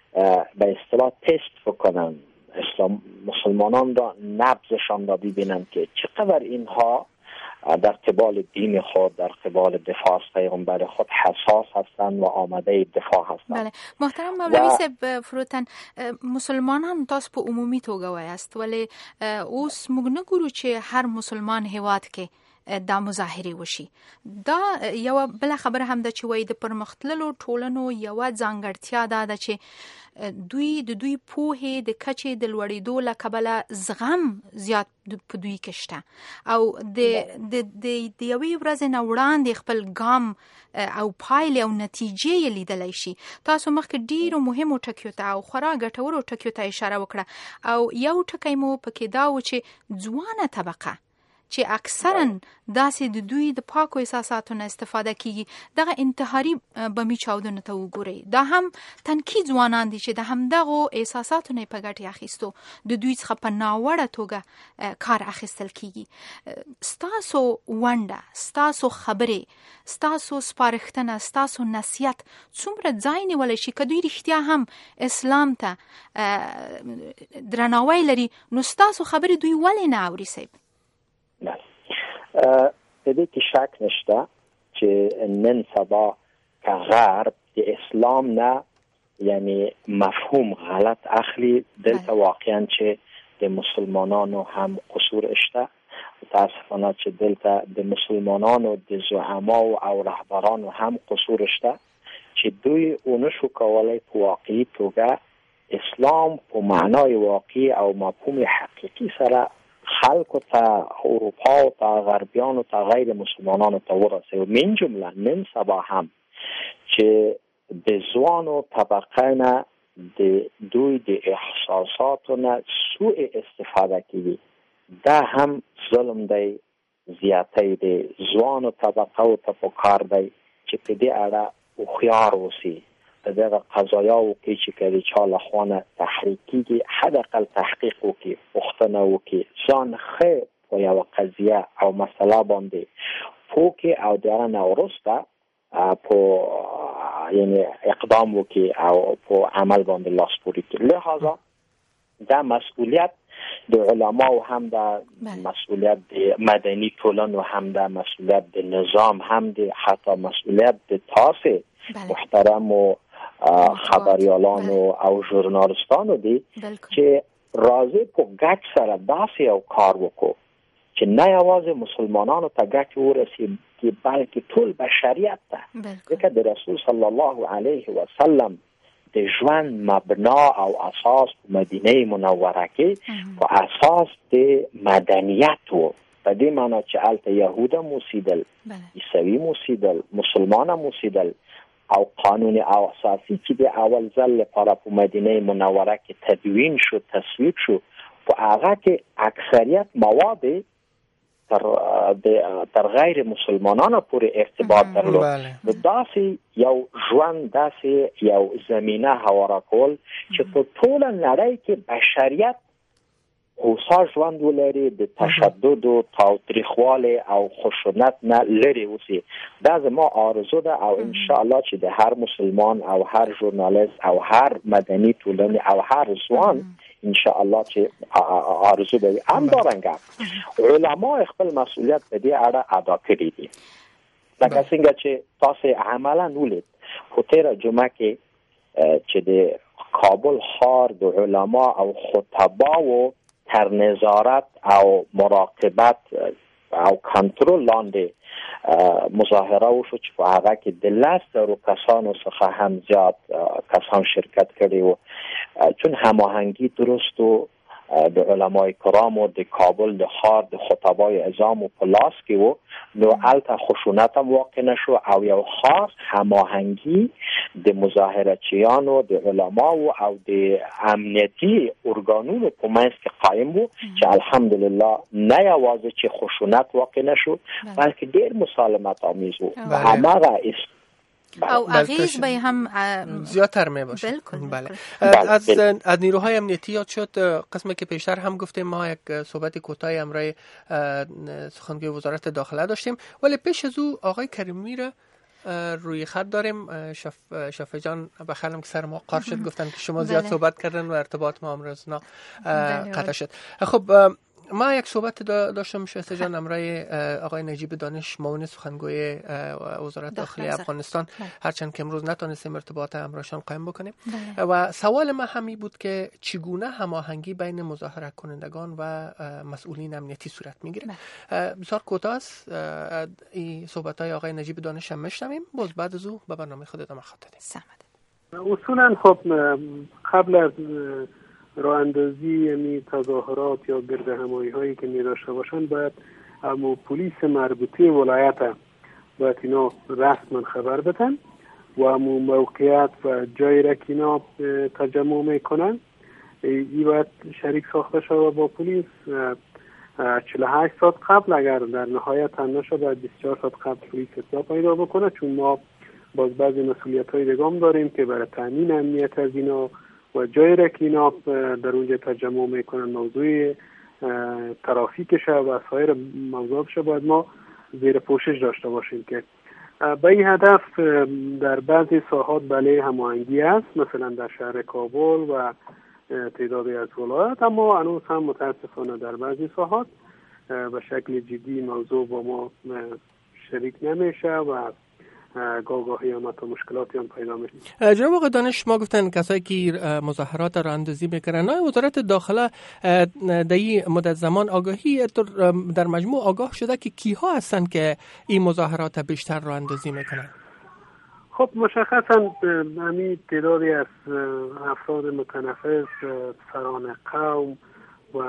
به اصطلاح تست بکنن، اسلام مسلمانان را نبضشان را ببینند که چقدر اینها در قبال دین خود، در قبال دفاع از پیغمبر خود حساس هستند و آماده دفاع هستند. بله محترم مولوی صاحب فروتن، مسلمانان تاسو په عمومي توګه وایاست، ولی اوس موږ نه ګورو چې هر مسلمان هیواد کې دا مظاهره وشي. دا یو بل خبره هم ده چې وای د پرمختللو ټولنو یو ځانګړتیا ده ده چې دوی د دوی پوهې د کچې د لوړېدو له کبله زغم زیات په دوی کې شته او د د د یوې ورځې نه وړاندې خپل ګام او پایلې او نتیجې یې لیدلی شي. تاسو مخکې ډېرو مهمو ټکیو ته او خورا ګټورو ټکیو ته اشاره وکړه او یو ټکی مو پکې دا و چې ځوانه طبقه چې اکثرا داسې د دوی د پاکو احساساتو نه استفاده کیږي، دغه انتحاري بمي چاودنو ته وګورئ. دا هم تنکي ځوانان دي چې د همدغو احساساتو نه په ګټې اخیستو د دوی څخه په ناوړه توګه کار اخیستل کیږي. ستاسو ونډه، ستاسو خبرې، ستاسو سپارښتنه، ستاسو نصیحت څومره ځای نیولی شي که دوی رښتیا هم اسلام ته درناوی لري، نو ستاسو خبرې دوی ولې نه اوري صاحب؟ دې کې شک نشته چې نن سبا که غرب د اسلام نه یعنی مفهوم غلط اخلي دلته واقعا چې د مسلمانانو هم قصور شته. متاسفانه چې دلته د مسلمانانو د زعما او رهبرانو هم قصور شته چې دوی اونشو کولای په واقعي توګه اسلام په معنای واقعي او مفهوم حقیقي سره خلکو ته اروپا او ته غربیانو ته غیر مسلمانانو ته ورسوي. من جمله نن سبا هم چې د ځوانو طبقه نه د دوی د احساساتو نه سوء استفاده کوي، دا هم ظلم دی، زیاتی دی. ځوانو طبقه او ته پکار دی چې په دې اړه هوښیار اوسي، د دغه قضایاو کې چې کله چا له خوانه تحریک کیږي حداقل تحقیق وکړي، پوښتنه وکړي، ځان ښه په یوه قضیه او مسله باندې پوه کړي او د هغه نه وروسته په یعنی اقدام وکړي او په عمل باندې لاس پورې کړي. لهذا دا مسئولیت د علماو هم ده، مسئولیت د مدني ټولنو هم ده، مسئولیت د نظام هم ده، حتی مسئولیت د تاسو محترم و خبریالانو او ژورنالیستانو دي چې راځي په ګټ سره داسې یو کار وکړو چې نه یوازې مسلمانانو ته ګټ ورسي بلکې ټول بشریت ته. ځکه د رسول صلی الله علیه وسلم د ژوند مبنا او اساس په مدینه منوره کې په اساس د مدنیت و، په دې معنی چې هلته یهود هم اوسېدل، عیسوي هم اوسېدل، مسلمان هم اوسېدل او قانون اساسی چې د اول ځل لپاره په مدینه منوره کې تدوین شو، تصویب شو، په هغه کې اکثریت مواد تر تر غیر مسلمانانو پورې ارتباط درلود. نو داسې یو ژوند، داسې یو زمینه هواره کول چې په ټوله نړۍ کې بشریت هوسا ژوند ولري، د تشدد او تاوتریخوالي او خشونت نه لري اوسي. دا زما آرزو ده او ان شاء الله چې د هر مسلمان او هر ژورنالیست او هر مدني ټولنې او هر ځوان ان شاء الله چې آرزو ده. هم دارنګه علما خپل مسئولیت په دې اړه ادا کړی دي، لکه څنګه چې تاسو عملا ولید په تیر جمعه کې چې د کابل ښار د علما او خطباو تر نظارت او مراقبت او کنټرول لاندې مظاهره وشو چې په هغه کې د لس زرو کسانو څخه هم زیات کسان شرکت کړي وو، چون هماهنگی درست و د علمای کرام و د کابل د ښار د خطبای اعظام و پلاس کې وو، نو الته خشونت هم واقع نشو او یو خاص هماهنگی د مظاهرچیانو، د علماو او د امنیتي ارګانونو په منځ کې قایم وو چې الحمدلله نه یوازې چې خشونت واقع نشو بلکې ډېر مسالمت آمیز وو. هماغه او اغیز به هم زیادتر می باشه. بله. از از نیروهای امنیتی یاد شد قسمی که پیشتر هم گفتیم ما یک صحبت کوتاهی همراه سخنگوی وزارت داخله داشتیم، ولی پیش از او آقای کریمی را روی خط داریم. شف شفه جان بخیرم که سر ما قار شد، گفتن که شما زیاد بله. صحبت کردن و ارتباط ما امروز نا قطع شد. خب ما یک صحبت داشتم شفه جان امرای آقای نجیب دانش معاون سخنگوی وزارت داخلی افغانستان، هرچند که امروز نتونستیم ارتباط امرایشان قایم بکنیم و سوال ما همی بود که چگونه هماهنگی بین مظاهره کنندگان و مسئولین امنیتی صورت میگیره. بسیار کوتاه است این صحبت های آقای نجیب دانش هم میشنویم، باز بعد از او به برنامه خود ادامه خواهیم دادیم. اصولا خب قبل از راه اندازی یعنی تظاهرات یا گرد همایی هایی که می داشته باشن باید اما پلیس مربوطه ولایت باید اینا رسما خبر بدن و اما موقعیت و جایی را که اینا تجمع میکنن ای باید شریک ساخته شده با پلیس چهل و هشت ساعت قبل، اگر در نهایت هم نشه باید بیست و چهار ساعت قبل پلیس اطلاع پیدا بکنه، چون ما باز بعضی مسئولیت های دیگه داریم که برای تامین امنیت از اینا و جایی را که اینا در اونجا تجمع میکنن موضوع ترافیکشه و سایر موضوعاتشه باید ما زیر پوشش داشته باشیم که به این هدف در بعضی ساحات بله هماهنگی است، مثلا در شهر کابل و تعدادی از ولایات، اما هنوز هم متاسفانه در بعضی ساحات به شکل جدی موضوع با ما شریک نمیشه و گاهی هم تا مشکلاتی هم پیدا میشه. جناب آقای دانش، ما گفتن کسایی که مظاهرات را اندازی میکنن، آیا وزارت داخله در این مدت زمان آگاهی در مجموع آگاه شده که کیها هستن که این مظاهرات بیشتر را اندازی میکنن؟ خب مشخصا همین تعدادی از افراد متنفس، سران قوم و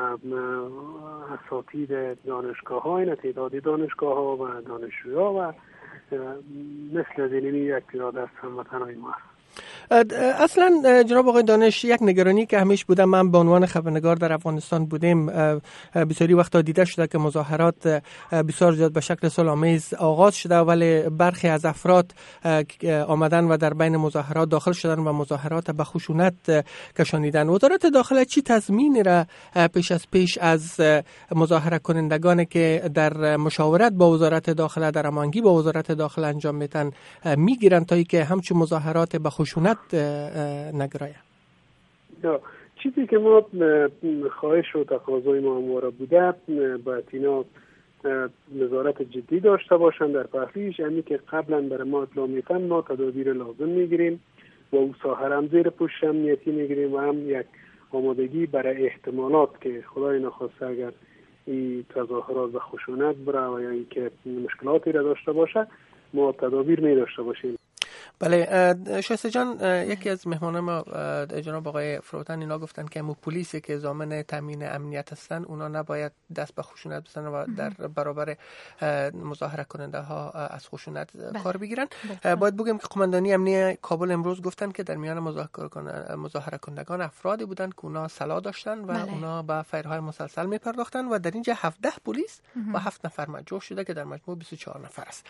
اساتید دانشگاه ها، این تعدادی دانشگاه ها و دانشجوها و مثل از اینمی یک تعداد از هموطنان ما هست. اصلا جناب آقای دانش، یک نگرانی که همیشه بودم، من به عنوان خبرنگار در افغانستان بودیم، بسیاری وقتا دیده شده که مظاهرات بسیار زیاد به شکل صلح‌آمیز آغاز شده، ولی برخی از افراد آمدن و در بین مظاهرات داخل شدن و مظاهرات به خشونت کشانیدن. وزارت داخله چی تضمینی را پیش از پیش از مظاهره کنندگانی که در مشاورت با وزارت داخله، در هماهنگی با وزارت داخله انجام میتن میگیرن تا اینکه همچون مظاهرات به خشونت نگرایه؟ چیزی که ما خواهش و تقاضای ما همواره بوده، باید اینا نظارت جدی داشته باشن در پخلیش، یعنی که قبلا برای ما اطلاع میتن ما تدابیر لازم میگیریم و او ساحر هم زیر پوشش امنیتی میگیریم و هم یک آمادگی برای احتمالات که خدای نخواسته اگر این تظاهرات و خشونت بره و یا اینکه مشکلاتی را داشته باشه ما تدابیر می داشته باشیم. بله شایسته جان، یکی از مهمانان ما جناب آقای فروتن اینا گفتن که مو پلیسی که ضامن تامین امنیت هستن اونا نباید دست به خشونت بزنن و در برابر مظاهره کننده ها از خشونت کار بگیرن. باید بگیم که قماندانی امنیتی کابل امروز گفتن که در میان مظاهره کنندگان افرادی بودن که اونا سلاح داشتن و بله. اونا به فیرهای مسلسل میپرداختن و در اینجا هفده پلیس و هفت نفر مجروح شده که در مجموع بیست و چهار نفر است.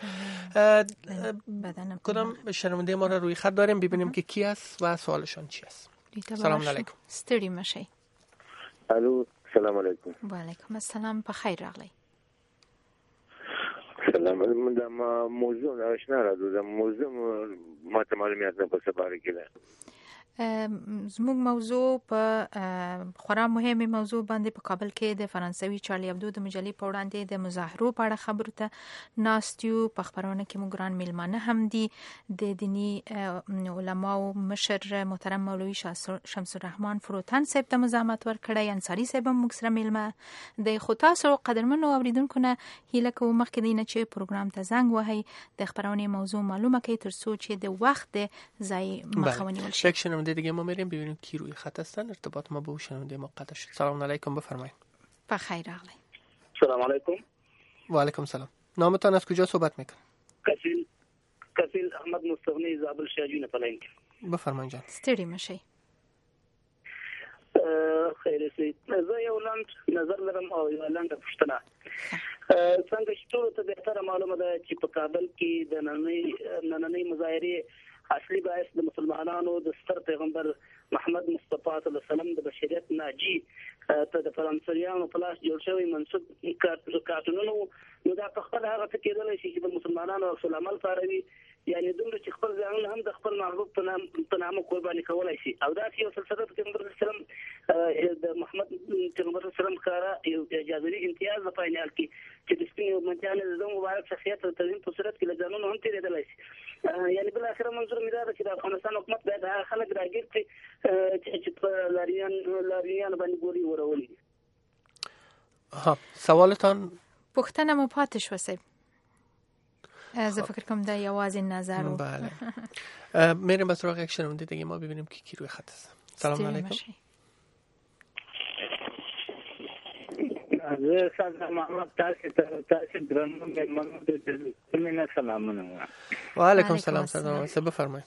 کدام شنونده ما را روی خط داریم، ببینیم که کی است و سوالشان چی است. سلام علیکم. ستړي مشي. الو سلام علیکم. و علیکم السلام، په خیر راغلی. سلام. من د موضوع آشنا را د موضوع ما ته معلومات نه په سباره کې ده. زموږ موضوع په خورا مهمه موضوع باندې په کابل کې د فرانسوي چارلی ابدو د مجلې په وړاندې د مظاهرو په اړه خبرو ته ناستیو. په خبرونه کې موږ ګران میلمانه هم دي، د دینی علماو مشر محترم مولوي شمس الرحمن فروتن صاحب ته مزاحمت ورکړی، انصاری صاحب هم موږ سره میلمه د خو تاسو قدرمنو اوریدونکو نه هیله کوم مخکې دینه چې پروګرام ته زنګ وهي د خبرونه موضوع معلومه کړئ تر څو چې د وخت ضایع مخه ونیول شي. دیگه ما میریم ببینیم کی روی خط هستن، ارتباط ما با شنونده ما قطع شد. سلام علیکم، بفرمایید. بخیر راغلی. سلام علیکم. و علیکم سلام. نامتان از کجا صحبت میکنید؟ کفیل کفیل احمد مستغنی زابل شاجین پلنگ. بفرمایید جان. ستړي مشي. خیر سي. زه یو لاند نظر لرم او یو لاند پښتنه. څنګه چې ټول ته به تر معلومه ده چې په کابل کې د نننۍ نننۍ مظاهره اصلي باعث د مسلمانانو د ستر پیغمبر محمد مصطفی صلی الله علیه وسلم د بشریت ناجی ته د فرانسویانو په لاس جوړ شوی منسوب کارتونونو نو دا په خپل هغه څه کېدل شي چې د مسلمانانو رسول عمل فاروي، یعنی دومره چې خپل ځانونه هم د خپل محبوب په نام په نامه قرباني کولای شي. او دا یو سلسله د پیغمبر اسلام د محمد پیغمبر اسلام کارا یو اجازهي امتیاز په فاینال کې چې د سپینو منځانه د مبارک شخصیت او تدین په صورت کې له ځانونو هم تیرېدل شي. یعنی بل اخر منظور مې دا چې د افغانستان حکومت باید هغه خلک راګیر کړي چې په لاریان لاریان باندې ګوري ورولي. ها سوالتان پوښتنه مو پاتې شو صاحب. زه فکر کوم دا یوازې نظر و. بله میریم به سراغ یک شنونده دیگه ما ببینیم کی کی روی خط است. سلام علیکم. زه سلام محمد تاسو ته تاسو درنو مېلمانو ته مینه سلامونه. و علیکم سلام سلام سه بفرمایید.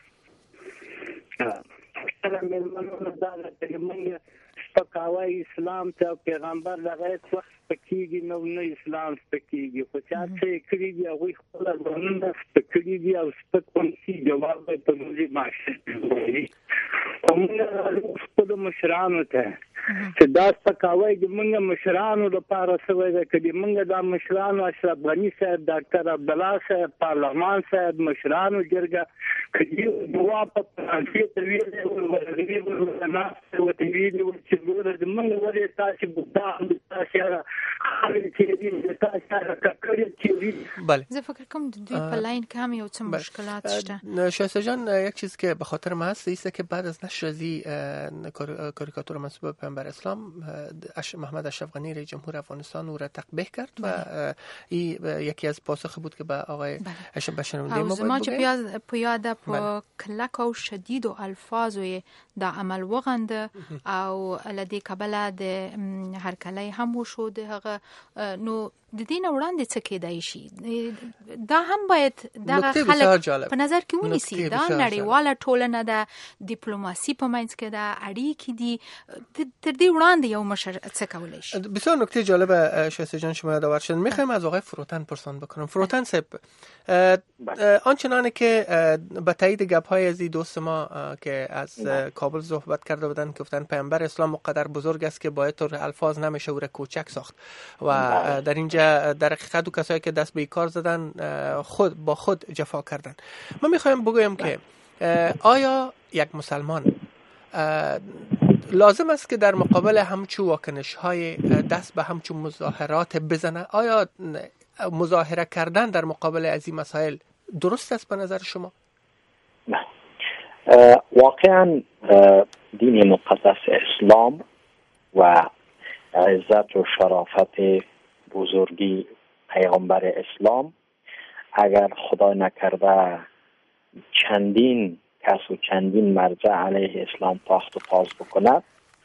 سلام مېلمانو دا د موږ سپکاوی اسلام ته پیغمبر دغه وخت سپکیږي نو نه اسلام سپکیږي خو چې څه کړی هغه خپل ځانونه سپکیږي او سپکونسي جواب په موږ ماشه. موږ خپل مشرانو ته چې دا سپکاوی د موږ مشرانو لپاره شوی دی، که د موږ د مشرانو اشرف غني صاحب، ډاکټر عبدالله صاحب، پارلمان صاحب، مشرانو جرګه که دې جواب په فرانسې ته ویلی ول ورغلي ول ناست ورته ویلي ول چې ګوره د موږ ولې تاسې بوتان تاسې هغه خاورې تېري تاسې هغه ککړې تېري. بله زه فکر کوم د دوی په لاین کې هم یو څه مشکلات شته. شایسته جان، یک چیز که به خاطر ما هست ایسته که بعد از نشر از این کاریکاتور منسوب به پیامبر اسلام محمد اشرف غنی رئیس جمهور افغانستان او را تقبیح کرد و این یکی از پاسخ بود که به آقای اشرف بشنونده ما زما چې پیاز پیاده په کلک او شدید او الفاظو د عمل وغنده او لدی کبله د هرکلی هم وشو د هغه نو د دین وړاندې څه کېدای شي دا هم باید دغه خلک په نظر کې ونیسي. دا نړیواله ټولنه ده، دیپلوماسي په منځ کې ده، اړیکې دي، تر دې وړاندې یو مشر څه کولی شي. بسیار نکته جالب شایسته جان شما یادآور شد. میخوایم از آقای فروتن پرسان بکنم. فروتن صاحب، آنچنانی که به تایید گپ‌های از دوست ما که از کابل صحبت کرده بودن که گفتن پیامبر اسلام مقدر بزرگ است که با طور الفاظ نمیشه او را کوچک ساخت و در اینجا در حقیقت کسایی که دست به کار زدن خود با خود جفا کردن. من میخوایم بگویم که آیا یک مسلمان لازم است که در مقابل همچو واکنش های دست به همچو مظاهرات بزنه؟ آیا مظاهره کردن در مقابل از این مسائل درست است به نظر شما؟ نه، واقعا دین مقدس اسلام و عزت و شرافت بزرگی پیغمبر اسلام اگر خدا نکرده چندین کس و چندین مرجع علیه اسلام تاخت و تاز بکنه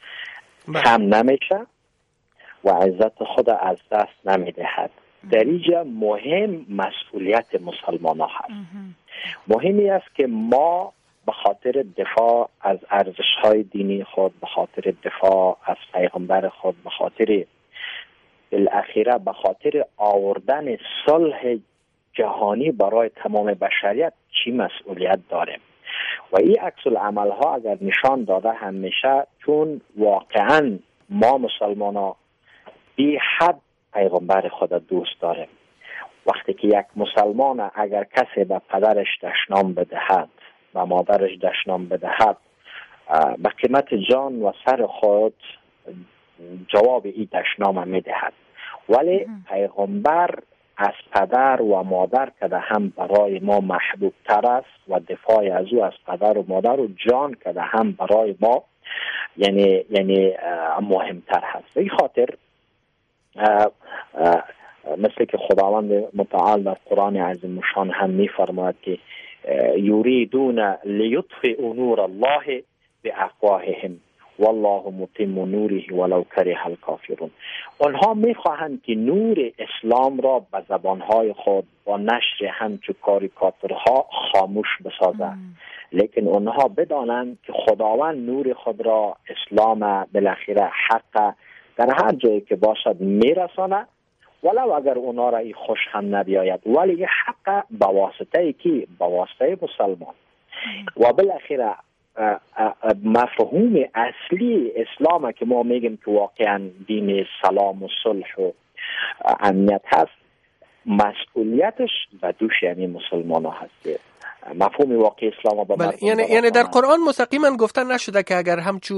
کم نمیشه و عزت خود از دست نمیدهد. در اینجا مهم مسئولیت مسلمان ها هست. مهمی است که ما به خاطر دفاع از ارزش های دینی خود، به خاطر دفاع از پیغمبر خود، به خاطر بالاخره به خاطر آوردن صلح جهانی برای تمام بشریت چی مسئولیت داریم و این عکس العمل ها اگر نشان داده هم میشه، چون واقعا ما مسلمان ها بی حد پیغمبر خدا دوست داریم. وقتی که یک مسلمان اگر کسی به پدرش دشنام بدهد و مادرش دشنام بدهد به قیمت جان و سر خود جواب این دشنام میدهد، ولی پیغمبر از پدر و مادر که هم برای ما محبوب تر است و دفاع از او از پدر و مادر و جان که هم برای ما یعنی یعنی مهمتر هست. به این خاطر اه اه مثل که خداوند متعال در قرآن عظیم شان هم می‌فرماید که یریدون لیطفئوا نور الله بافواههم والله متم نوره ولو کره الکافرون. آنها میخواهند که نور اسلام را به زبانهای خود با نشر همچو کاریکاتورها خاموش بسازند، لیکن آنها بدانند که خداوند نور خود را اسلام بالاخره حق در هر جایی که باشد میرساند، ولو اگر اونا را ای خوش هم نبیاید، ولی حق به واسطه کی؟ به واسطه مسلمان. و بالاخره مفهوم اصلی اسلام که ما میگیم که واقعا دین سلام و صلح و امنیت هست، مسئولیتش و دوش یعنی مسلمان ها هست. مفهوم واقعی اسلام با بله. یعنی یعنی در قرآن مستقیما گفته نشده که اگر همچو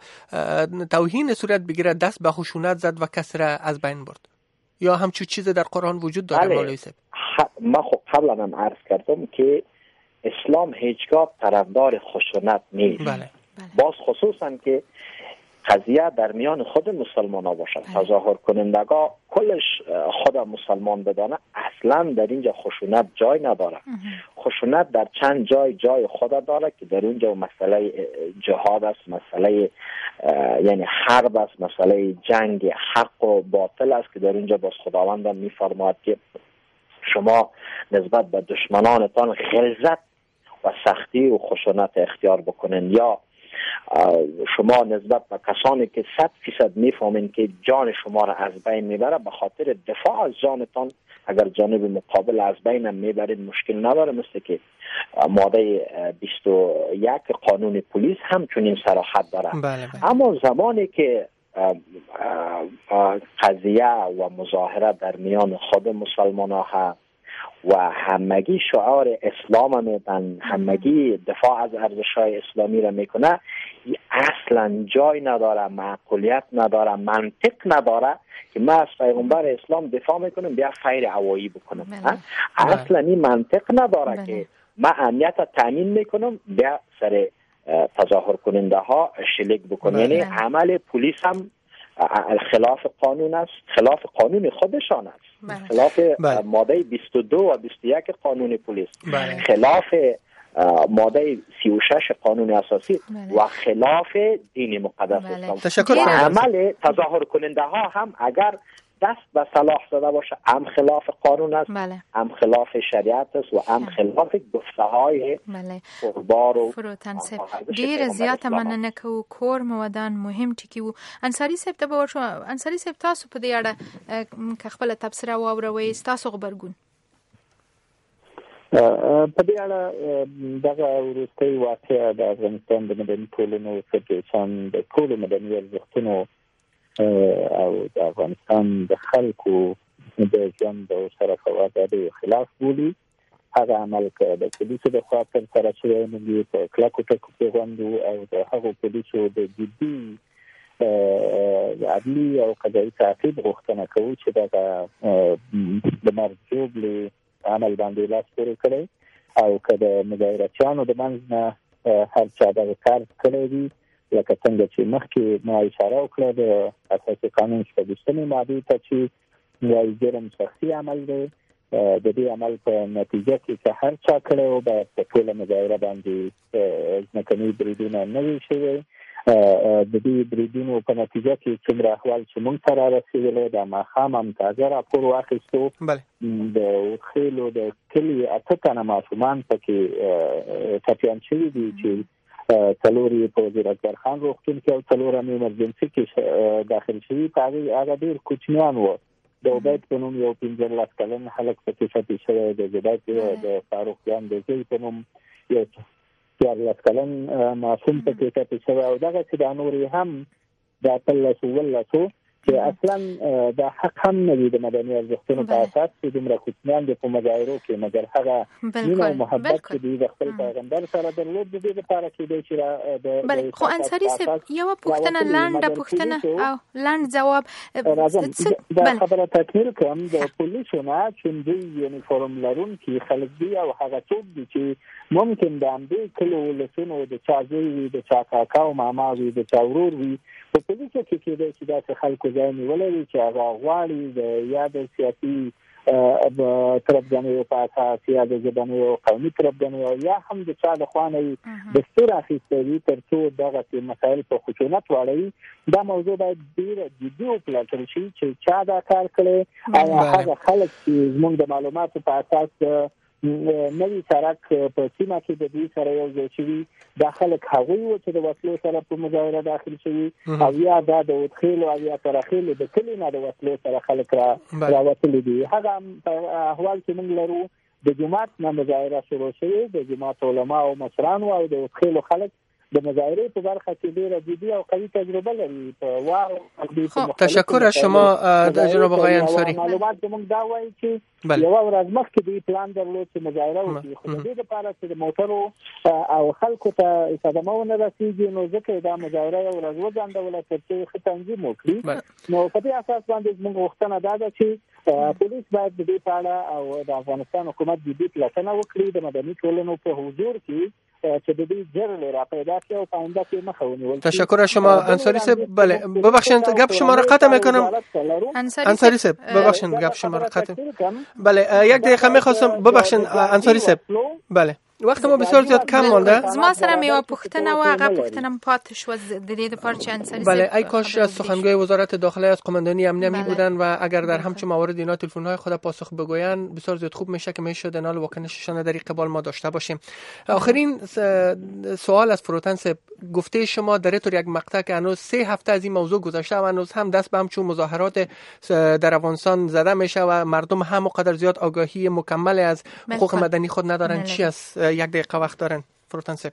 توهین صورت بگیره دست به خشونت زد و کسی را از بین برد، یا همچو چیز در قرآن وجود داره؟ مولوی صاحب ما خب قبلا هم عرض کردم که اسلام هیچگاه طرفدار خشونت نیست. بله. باز خصوصا که قضیه در میان خود مسلمان ها باشد، تظاهر کنندگاه کلش خود مسلمان بدانه، اصلا در اینجا خشونت جای نداره. خشونت در چند جای جای خود داره که در اونجا مسئله جهاد است، مسئله یعنی حرب است، مسئله جنگ حق و باطل است که در اونجا باز خداوند میفرماید که شما نسبت به دشمنانتان غلظت و سختی و خشونت اختیار بکنن، یا شما نسبت به کسانی که صد فیصد میفهمین که جان شما را از بین میبره به خاطر دفاع از جانتان اگر جانب مقابل از بین میبرید مشکل نداره، مثل که ماده بیست و یک قانون پلیس هم چنین صراحت داره. بله بله. اما زمانی که قضیه و مظاهره در میان خود مسلمان ها و همگی شعار اسلام میدن، همگی دفاع از ارزش‌های اسلامی را میکنه، اصلا جای نداره، معقولیت نداره، منطق نداره که ما از پیغمبر اسلام دفاع میکنم بیا فیر هوایی بکنم. اصلا این منطق نداره بله. که ما امنیت تامین میکنم بیا سر تظاهر کننده ها شلیک بکنم. بله. یعنی عمل پلیس هم خلاف قانون است، خلاف قانون خودشان است. بله. خلاف بله. ماده بیست و دو و بیست و یک قانون پلیس. بله. خلاف ماده سی و شش قانون اساسی. بله. و خلاف دین مقدس بله. اسلام. و عمل تظاهر کننده ها هم اگر دست به سلاح زده باشه هم خلاف قانون است، بله. هم خلاف شریعت است و هم خلاف گفته های قربار و فروتنصب. ډیر زیات مننه کوو کور مودان مهم ټکی وو. انصاری صاحب ته به ورشو. انصاری صاحب تاسو په دې اړه که خپل تبصره واوروي تاسو خبرګون په دې اړه دغه وروستي واقعه د افغانستان د مدني ټولنو فدراسیون د ټولو مدني ارزښتونو او د افغانستان د خلکو د ژوند او شرف او ازادۍ خلاف بولي. هغه عمل که د پولیسو د خوا ترسره شوی نه وي په کلکو ټکو کې غوندو او د هغو پولیسو د جدي عدلي او قضایي تعقیب غوښتنه کوو چې دغه د مرګ ژوبلې عمل باندې لاس پورې کړی او که د مظاهرچیانو د منځ نه هر چا دغه کار کړی وي لکه څنګه چې مخکې ما اشاره وکړه د اساسي قانون شپږویشتمې مادې ته چې وایي جرم شخصي عمل دی، د دې عمل په نتیجه کې که هر چا کړی و باید په ټوله مظاهره باندې ځمکني بریدونه نه وي شوي. د دې بریدونو په نتیجه کې څومره احوال چې موږ ته رارسېدلی د ماښام هم تازه راپور واخیستو. د خیلو د کلي اته تنه ماشومان پکې ټپیان شوي دي چې څلور یې په وزیر اکبر خان روغتون کې او څلور هم ایمرجنسي کې داخل شوي. په هغه ډېر کوچنیان وو. د عبید په نوم یو پنځلس کلن هلک پکې ټپي شوی، د زبید د فاروق جان د زوی په نوم یو څوارلس کلن معصوم پکې ټپي شوی او دغسې دا نورې هم د اتلسو اوولسو چې اصلا د حق هم نه وي د مدني ارزښتونو په اساس چې دومره کوچنیان دي په مظاهرو کې، مګر هغه مینه او محبت چې دوی د خپل پیغمبر سره درلود د دې لپاره کېدی چې بله. خو انصاري صاحب یوه پوښتنه لنډه پوښتنه او لنډ ځواب دا خبره تکمیل کړم. د پولیسو نه چې دوی یونیفورم لرونکي خلک دي او هغه څوک دي چې ممکن د همدې کلو ولسونو د چا زوی وي، د چا کاکا او ماما وي، د چا ورور وي، په پولیسو کې کېدی چې داسې خلکو ځای نیولی وي چې هغه غواړي د یا د سیاسي تربګنیو په اساس یا د ژبنیو قومي تربګنیو یا هم د چا د خوا نه دستور اخیستی وي تر څو دغسې مسایل په خشونت واړوي. دا موضوع باید ډېره جدي وپلټل شي چې چا دا کار کړی او هغه خلک چې زموږ د معلوماتو په اساس نوی سرک په سیمه کې د دوی سره یو ځای شوي دا خلک هغوی وو چې د وسلو سره په مظاهره داخل شوي او یا دا د ودخیلو او یا ترخیلو د کلي نه د وسلو سره خلک راوتلي دي. هغه احوال چې موږ لرو د جومات نه مظاهره شروع شوې، د جومات علما او مشرانو او د ودخیلو خلک د مظاهره په برخه کې ډېره جدي او قوي تجربه لري. په واو تشکر از شما جناب آقای انصاری. معلومات زموږ دا وایي چې یوه ورځ مخکې دوی پلان درلود چې مظاهره وکړي، خو د دې لپاره چې د موټرو او خلکو ته صدمه ونه رسېږي نو ځکه دا مظاهره یوه ورځ وځنډوله تر څو ښه تنظیم وکړي. نو په دې اساس باندې زموږ غوښتنه دا ده چې پولیس باید د دې په اړه او د افغانستان حکومت جدي پلټنه وکړي د مدني ټولنو په حضور کې چې د دې جرل را پیدا کړي او پاینده کې مخه ونیول. تشکر از شما انصاری صاحب. بله ببخشید گپ شما را قطع میکنم. انصاری صاحب ببخشید گپ شما را قطع. بله یک دقیقه میخواستم ببخشید انصاری صاحب. بله وقت ما بسیار زیاد کم مانده. زما سره میوه پختنه و هغه پختنم پات شو د دې لپاره چې انصاری بله ای کاش از سخنگوی وزارت داخله از قماندانی امنیه می بودن و اگر در همچین موارد اینا تلفن های خود پاسخ بگوین بسیار زیاد خوب میشه که میشد نال واکنششان در قبال ما داشته باشیم. آخرین سوال از فروتن صاحب، گفته شما در طور یک مقطع که هنوز سه هفته از این موضوع گذشته و هنوز هم دست به همچون مظاهرات در افغانستان زده میشه و مردم هم اونقدر زیاد آگاهی مکمل از حقوق مدنی خود ندارن. چی از یک دقیقه وقت دارن فروتن صاحب؟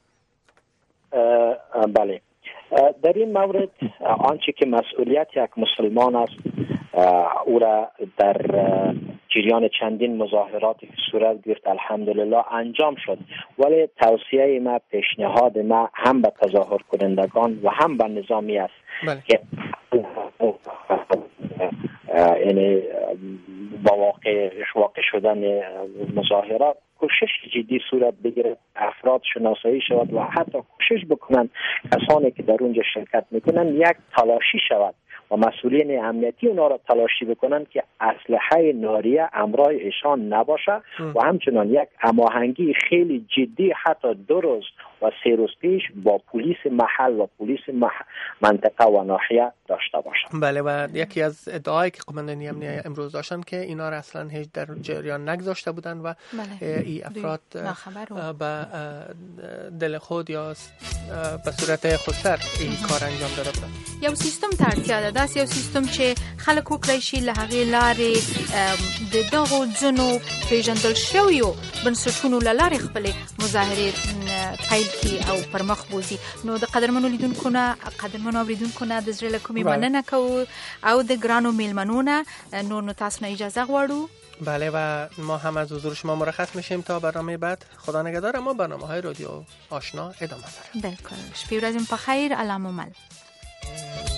بله، در این مورد آنچه که مسئولیت یک مسلمان است او را در جریان چندین مظاهراتی که صورت گرفت الحمدلله انجام شد، ولی توصیه ما، پیشنهاد ما هم به تظاهر کنندگان و هم به نظامی است بله. که یعنی با واقع واقع شدن مظاهرات کوشش جدی صورت بگیرد، افراد شناسایی شود و حتی کوشش بکنند کسانی که در اونجا شرکت میکنند یک تلاشی شود و مسئولین امنیتی اونا را تلاشی بکنند که اسلحه ناریه همراه ایشان نباشه و همچنان یک هماهنگی خیلی جدی حتی دو روز و سه روز پیش با پلیس محل و پلیس مح... منطقه و ناحیه داشته باشند. بله، و یکی از ادعایی که قماندانی امنیه امروز داشتن که اینا را اصلا هیچ در جریان نگذاشته بودن و بله. این افراد به دل خود یا به صورت خودسر این کار انجام داده بودن. یو سیستم ترتیب داس یو سیستم چې خلک وکړی شي له هغې لارې د دغو ځینو پیژندل شویو بنسټونو له لارې خپلې مظاهرې پیل کړي او پر مخ بوځي. نو د قدرمنو لیدونکو نه قدرمنو اورېدونکو نه د زړه له کومې مننه کوو او د ګرانو میلمنو نه نور نو تاسو نه اجازه غواړو. بله، و ما هم از حضور شما مرخص میشیم تا برنامه بعد. خدا نگهدار. ما برنامه‌های رادیو آشنا ادامه داره. بالکل. شپې ورځې په خیر. علامه مل